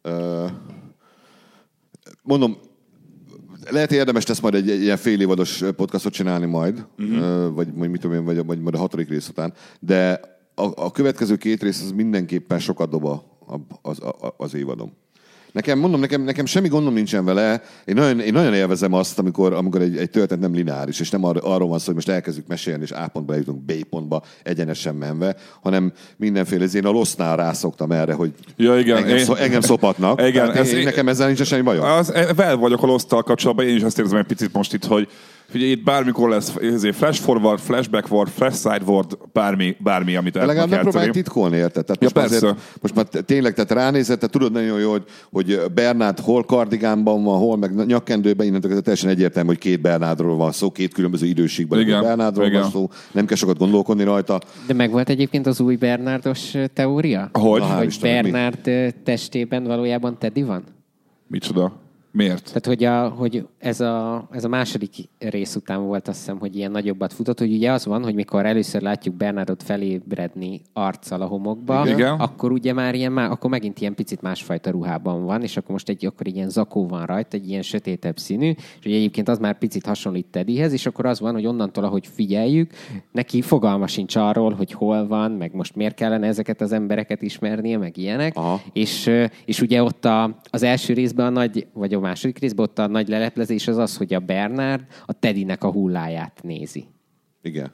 Mondom, lehet, hogy érdemes lesz majd egy ilyen fél évados podcastot csinálni majd, vagy mit tudom én, vagy majd a 6. rész után, de a következő 2 rész az mindenképpen sokat dob az évadom. Nekem semmi gondom nincsen vele. Én nagyon élvezem azt, amikor egy történet nem lineáris, és nem arról van szó, hogy most elkezdjük mesélni, és A pontba eljutunk B pontba egyenesen menve, hanem mindenféle, én a Lost-nál rászoktam erre, hogy ja, igen, engem szopatnak. Igen, nekem ezzel nincs semmi bajom. Vel vagyok a Lost-tal kapcsolatban, én is azt érzem egy picit most itt, hogy ugye itt bármikor lesz flash forward, flash backward, flash sideward, bármi, amit el legalább nem próbálj titkolni, érted? Tehát most már tényleg, tehát ránézett, tehát tudod nagyon jó, hogy Bernard hol kardigánban van, hol meg nyakkendőben, innentől kezdve teljesen egyértelmű, hogy 2 Bernardról van szó, 2 különböző időségben Bernardról van szó, nem kell sokat gondolkodni rajta. De megvolt egyébként az új Bernardos teória? Hogy Bernard testében valójában Teddy van? Micsoda? Miért? Tehát, hogy ez a második rész után volt, azt hiszem, hogy ilyen nagyobbat futott, hogy ugye az van, hogy mikor először látjuk Bernardot felébredni arccal a homokba, igen. Akkor ugye már akkor megint ilyen picit másfajta ruhában van, és akkor most akkor egy ilyen zakó van rajta, egy ilyen sötétebb színű, és ugye egyébként az már picit hasonlít Teddyhez, és akkor az van, hogy onnantól, ahogy figyeljük, neki fogalma sincs arról, hogy hol van, meg most miért kellene ezeket az embereket ismernie, meg ilyenek, és ugye ott az első részben vagy a második részben ott a nagy leleplezés az, hogy a Bernard a Teddynek a hulláját nézi. Igen.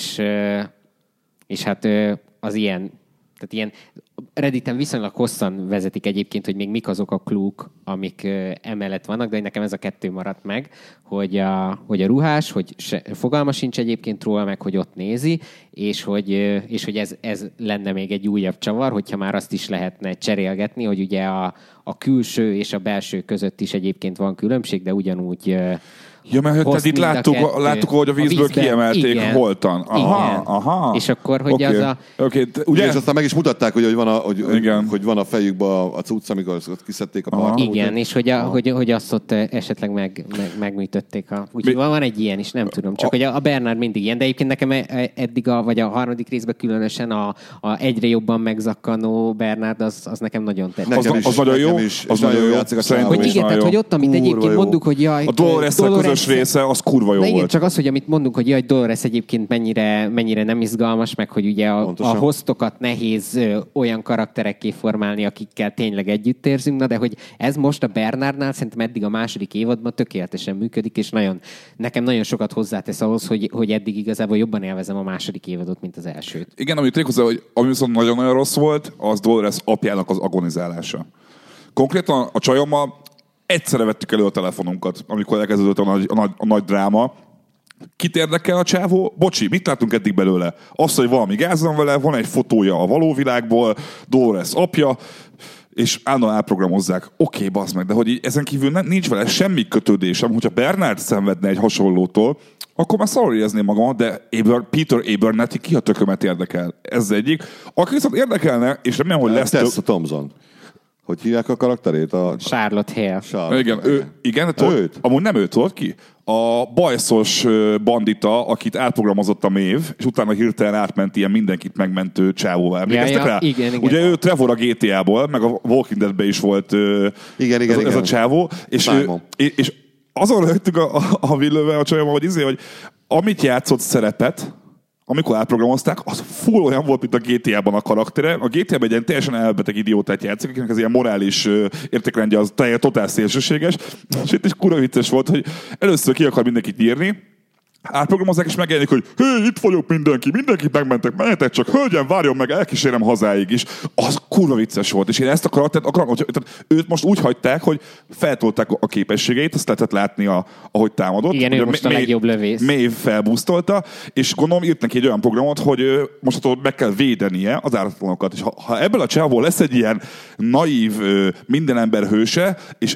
És hát az ilyen, tehát ilyen Redditen viszonylag hosszan vezetik egyébként, hogy még mik azok a klúk, amik emellett vannak, de nekem ez a 2 maradt meg, hogy a ruhás, hogy fogalma sincs egyébként róla, meg hogy ott nézi, és hogy ez lenne még egy újabb csavar, hogyha már azt is lehetne cserélgetni, hogy ugye a külső és a belső között is egyébként van különbség, de ugyanúgy... Ja, mert hogy itt láttuk, hogy a vízből kiemelték igen. Holtan. Aha. És akkor, hogy az a... Ugye? És aztán meg is mutatták, hogy van a fejükben a cucc, amikor azt kiszedték a parton. Igen, és hogy azt ott esetleg megműtötték. Úgyhogy van egy ilyen is, nem tudom. Csak hogy a Bernard mindig ilyen, de egyébként nekem eddig vagy a 3. részben különösen a egyre jobban megzakkanó Bernard, az nekem nagyon tetszik. Az nagyon jó. Az nagyon jó játszik a csávó. Hogy igen, tehát hogy ott, amit egyébként mondjuk, hogy jaj... A Dolores része, az kurva jó igen, volt. Csak az, hogy amit mondunk, hogy jaj, Dolores egyébként mennyire nem izgalmas, meg hogy ugye a hostokat nehéz olyan karakterekké formálni, akikkel tényleg együtt érzünk, de hogy ez most a Bernardnál szerintem eddig a második évadban tökéletesen működik, és nekem nagyon sokat hozzátesz ahhoz, hogy eddig igazából jobban élvezem a második évadot, mint az elsőt. Igen, amit tényleg hozzá, hogy ami viszont nagyon-nagyon rossz volt, az Dolores apjának az agonizálása. Konkrétan a csajommal egyszerre vettük elő a telefonunkat, amikor elkezdődött a nagy dráma, Kit érdekel a csávó? Bocsi, mit látunk eddig belőle? Azt, hogy valami gáz van vele, van egy fotója a való világból, Dolores apja, és állandóan elprogramozzák. Oké, bassz meg, de hogy így ezen kívül nincs vele semmi kötődésem, hogyha Bernard szenvedne egy hasonlótól, akkor már szarul érezném magam, de Peter Abernathy ki a tökömet érdekel. Ez egyik. Aki viszont érdekelne, és remélem, hogy lesz Tessa Thompson. Hogy hívják a karakterét? Charlotte Hale. Igen, amúgy nem ő tudod ki? A bajszos bandita, akit átprogramozott a Maeve, és utána hirtelen átment ilyen mindenkit megmentő csávóvá. Emlékeztek rá? Igen. Ugye ő Trevor a GTA-ból, meg a Walking Dead-ben is volt igen. ez a csávó. És azon rögtünk a villővel a csajommal, hogy amit játszott szerepet, amikor átprogramozták, az full olyan volt, mint a GTA-ban a karaktere. A GTA-ban egy ilyen teljesen elbeteg idiótát játszik, akinek az ilyen morális értékrendje az totál szélsőséges. És itt is kurva vicces volt, hogy először ki akar mindenkit nyírni, átprogramozzák, és megjelenik, hogy hé, itt vagyok mindenkit megmentek, menjetek csak, hölgyem, várjon meg, elkísérem hazáig is. Az kurva vicces volt, és én ezt a karaktert akarom, tehát őt most úgy hagyták, hogy feltolták a képességeit, azt lehetett látni, ahogy támadott. Igen, ő most a legjobb lövész. Maeve felbusztolta, és gondolom írt neki egy olyan programot, hogy most meg kell védenie az ártatlanokat. És ha ebből a csávból lesz egy ilyen naív, minden ember hőse, és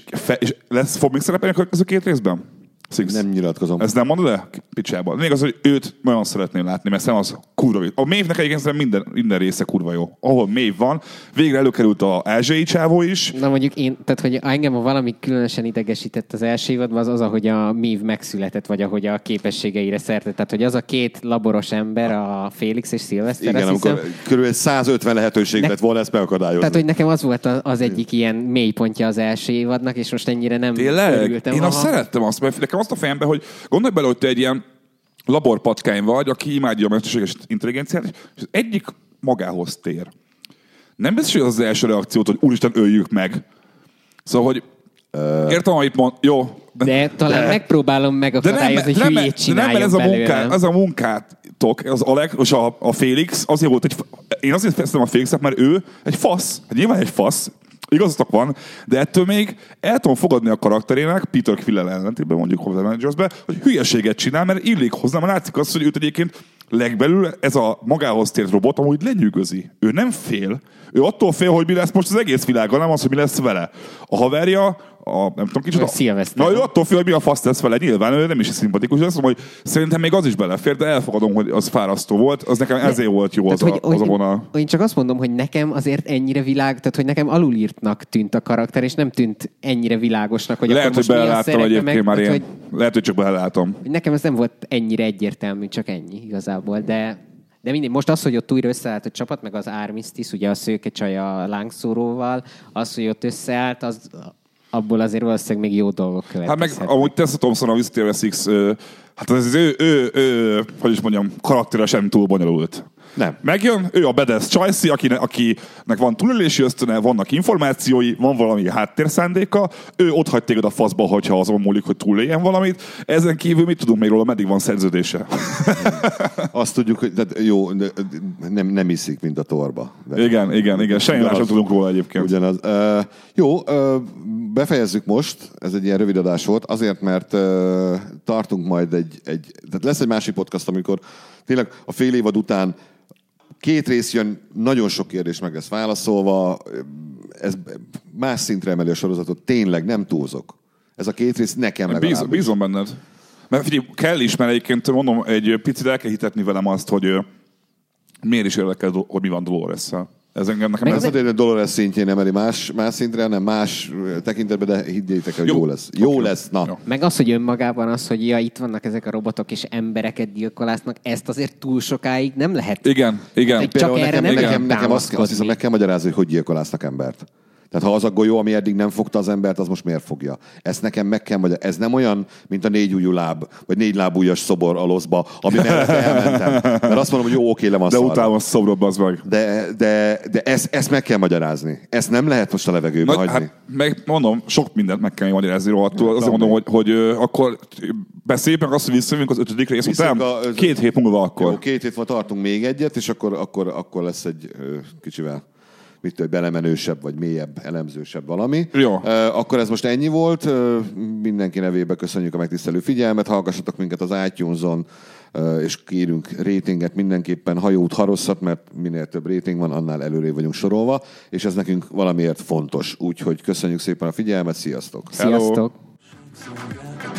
fog még szerepelni a két részben? Six. Nem nyilatkozom. Ezt nem mondod el? Picsában. Még az, hogy őt nagyon szeretném látni, mert szerintem az kurva jó. A Maeve-nek egyébként minden része kurva jó. Ahol Maeve van, végre előkerült a ázsiai csávó is. Na mondjuk tehát hogy engem valami különösen idegesített az első évadban, az, ahogy a Maeve megszületett, vagy ahogy a képességeire szerte. Tehát, hogy az a két laboros ember, a Félix és Sylvester, igen, amikor kb. 150 lehetőség lett volna ezt megakadályozni. Tehát, hogy nekem az volt az egyik ilyen mélypontja az első évadnak, és most ennyire nem örültem. Én azt szerettem azt, mert nekem azt a fejembe, hogy gondolj bele, hogy te egy ilyen laborpatkány vagy, aki imádja a mesterséges intelligenciát, és az egyik magához tér. Nem biztos, hogy az első reakciót, hogy úristen, öljük meg. Szóval, hogy értem, amit mond, jó. De talán megpróbálom megakadályozni, hogy hülyét csináljon belőlem. Ez a munkátok, az Alex és a Félix, azért volt én azért fejeztem a Félixet, mert ő egy fasz. Hát nyilván egy fasz. Igazatok van, de ettől még el tudom fogadni a karakterének, Peter Quill ellentétben mondjuk House Managers-be, hogy hülyeséget csinál, mert illik hozzá, mert látszik azt, hogy őt egyébként legbelül ez a magához tért robot amúgy lenyűgözi. Ő nem fél. Ő attól fél, hogy mi lesz most az egész világgal, nem az, hogy mi lesz vele. A haverja, nem tudom kicsit. Szilveszter. Na, ő attól fél, hogy mi a fasz lesz vele, nyilván ő nem is szimpatikus. Azt mondom, hogy szerintem még az is belefér, de elfogadom, hogy az fárasztó volt. Az nekem ezért volt jó az a vonal. Én csak azt mondom, hogy nekem azért ennyire tehát hogy nekem alulírtnak tűnt a karakter, és nem tűnt ennyire világosnak, hogy lehet, akkor most hogy beleláttam egyébként már én. Hogy lehet, hogy csak belelátom. Nekem ez nem volt ennyire egyértelmű, csak ennyi igazából, de mindig. Most az, hogy ott újra összeállt a csapat, meg az Armistice, ugye a szőke csaj a lángszóróval, az, hogy ott összeállt, az abból azért valószínűleg még jó dolgok következhetnek. Hát meg amúgy Tessa Thompson a visszatérve Six, hát az ő, hogy is mondjam, karaktere sem túl bonyolult. Nem. Megjön, ő a badass Chelsea, akinek van túlélési ösztöne, vannak információi, van valami háttérszándéka, ő ott hagy téged a faszba, hogyha azon múlik, hogy túléljen valamit. Ezen kívül mit tudunk még róla, meddig van szerződése? Azt tudjuk, hogy jó, nem iszik, mint a torba. Igen. Semmi más nem tudunk róla egyébként. Ugyanaz. Befejezzük most, ez egy ilyen rövid adás volt, azért, mert tartunk majd tehát lesz egy másik podcast, amikor tényleg a fél évad után 2 rész jön, nagyon sok kérdés meg lesz válaszolva, ez más szintre emeli a sorozatot, tényleg nem túlzok. Ez a 2 rész nekem legalábbis. Bízom benned. Mert figyelj, kell is, mert egyébként mondom, egy picit el kell hitetni velem azt, hogy miért is érdekel, hogy mi van Dolores-szel. Ez engem nekem... Ez azért, hogy Dolores szintjén emeli más szintre, hanem más tekintetben, de higgyétek, hogy jó lesz. Jó lesz, na. Jó. Meg az, hogy önmagában az, hogy itt vannak ezek a robotok, és embereket gyilkolásznak, ezt azért túl sokáig nem lehet. Igen. Csak erre nekem azt hiszem, meg kell magyarázni, hogy gyilkolásznak embert. Tehát ha az a golyó, ami eddig nem fogta az embert, az most miért fogja? Ezt nekem meg kell magyarázni. Ez nem olyan, mint a 4 ujjú láb, vagy 4 lábújas szobor a loszba, ami mellett elmentem. Mert azt mondom, hogy jó, oké, le van szarva. De utána szobrod, az meg. De ezt meg kell magyarázni. Ezt nem lehet most a levegőbe hagyni. Hát, meg mondom, sok mindent meg kell magyarázni rohadtul. Azért mondom, hogy akkor beszéljük meg azt, hogy visszajövünk az 5. rész után. 2 hét múlva akkor. Jó, 2 hét múlva tartunk még egyet, és akkor lesz egy kicsivel hogy belemenősebb, vagy mélyebb, elemzősebb valami. Jó. Akkor ez most ennyi volt. Mindenki nevébe köszönjük a megtisztelő figyelmet. Hallgassatok minket az iTunes-on, és kérünk ratinget mindenképpen, hajót harosszat, mert minél több rating van, annál előrébb vagyunk sorolva, és ez nekünk valamiért fontos. Úgyhogy köszönjük szépen a figyelmet, sziasztok! Sziasztok! Hello.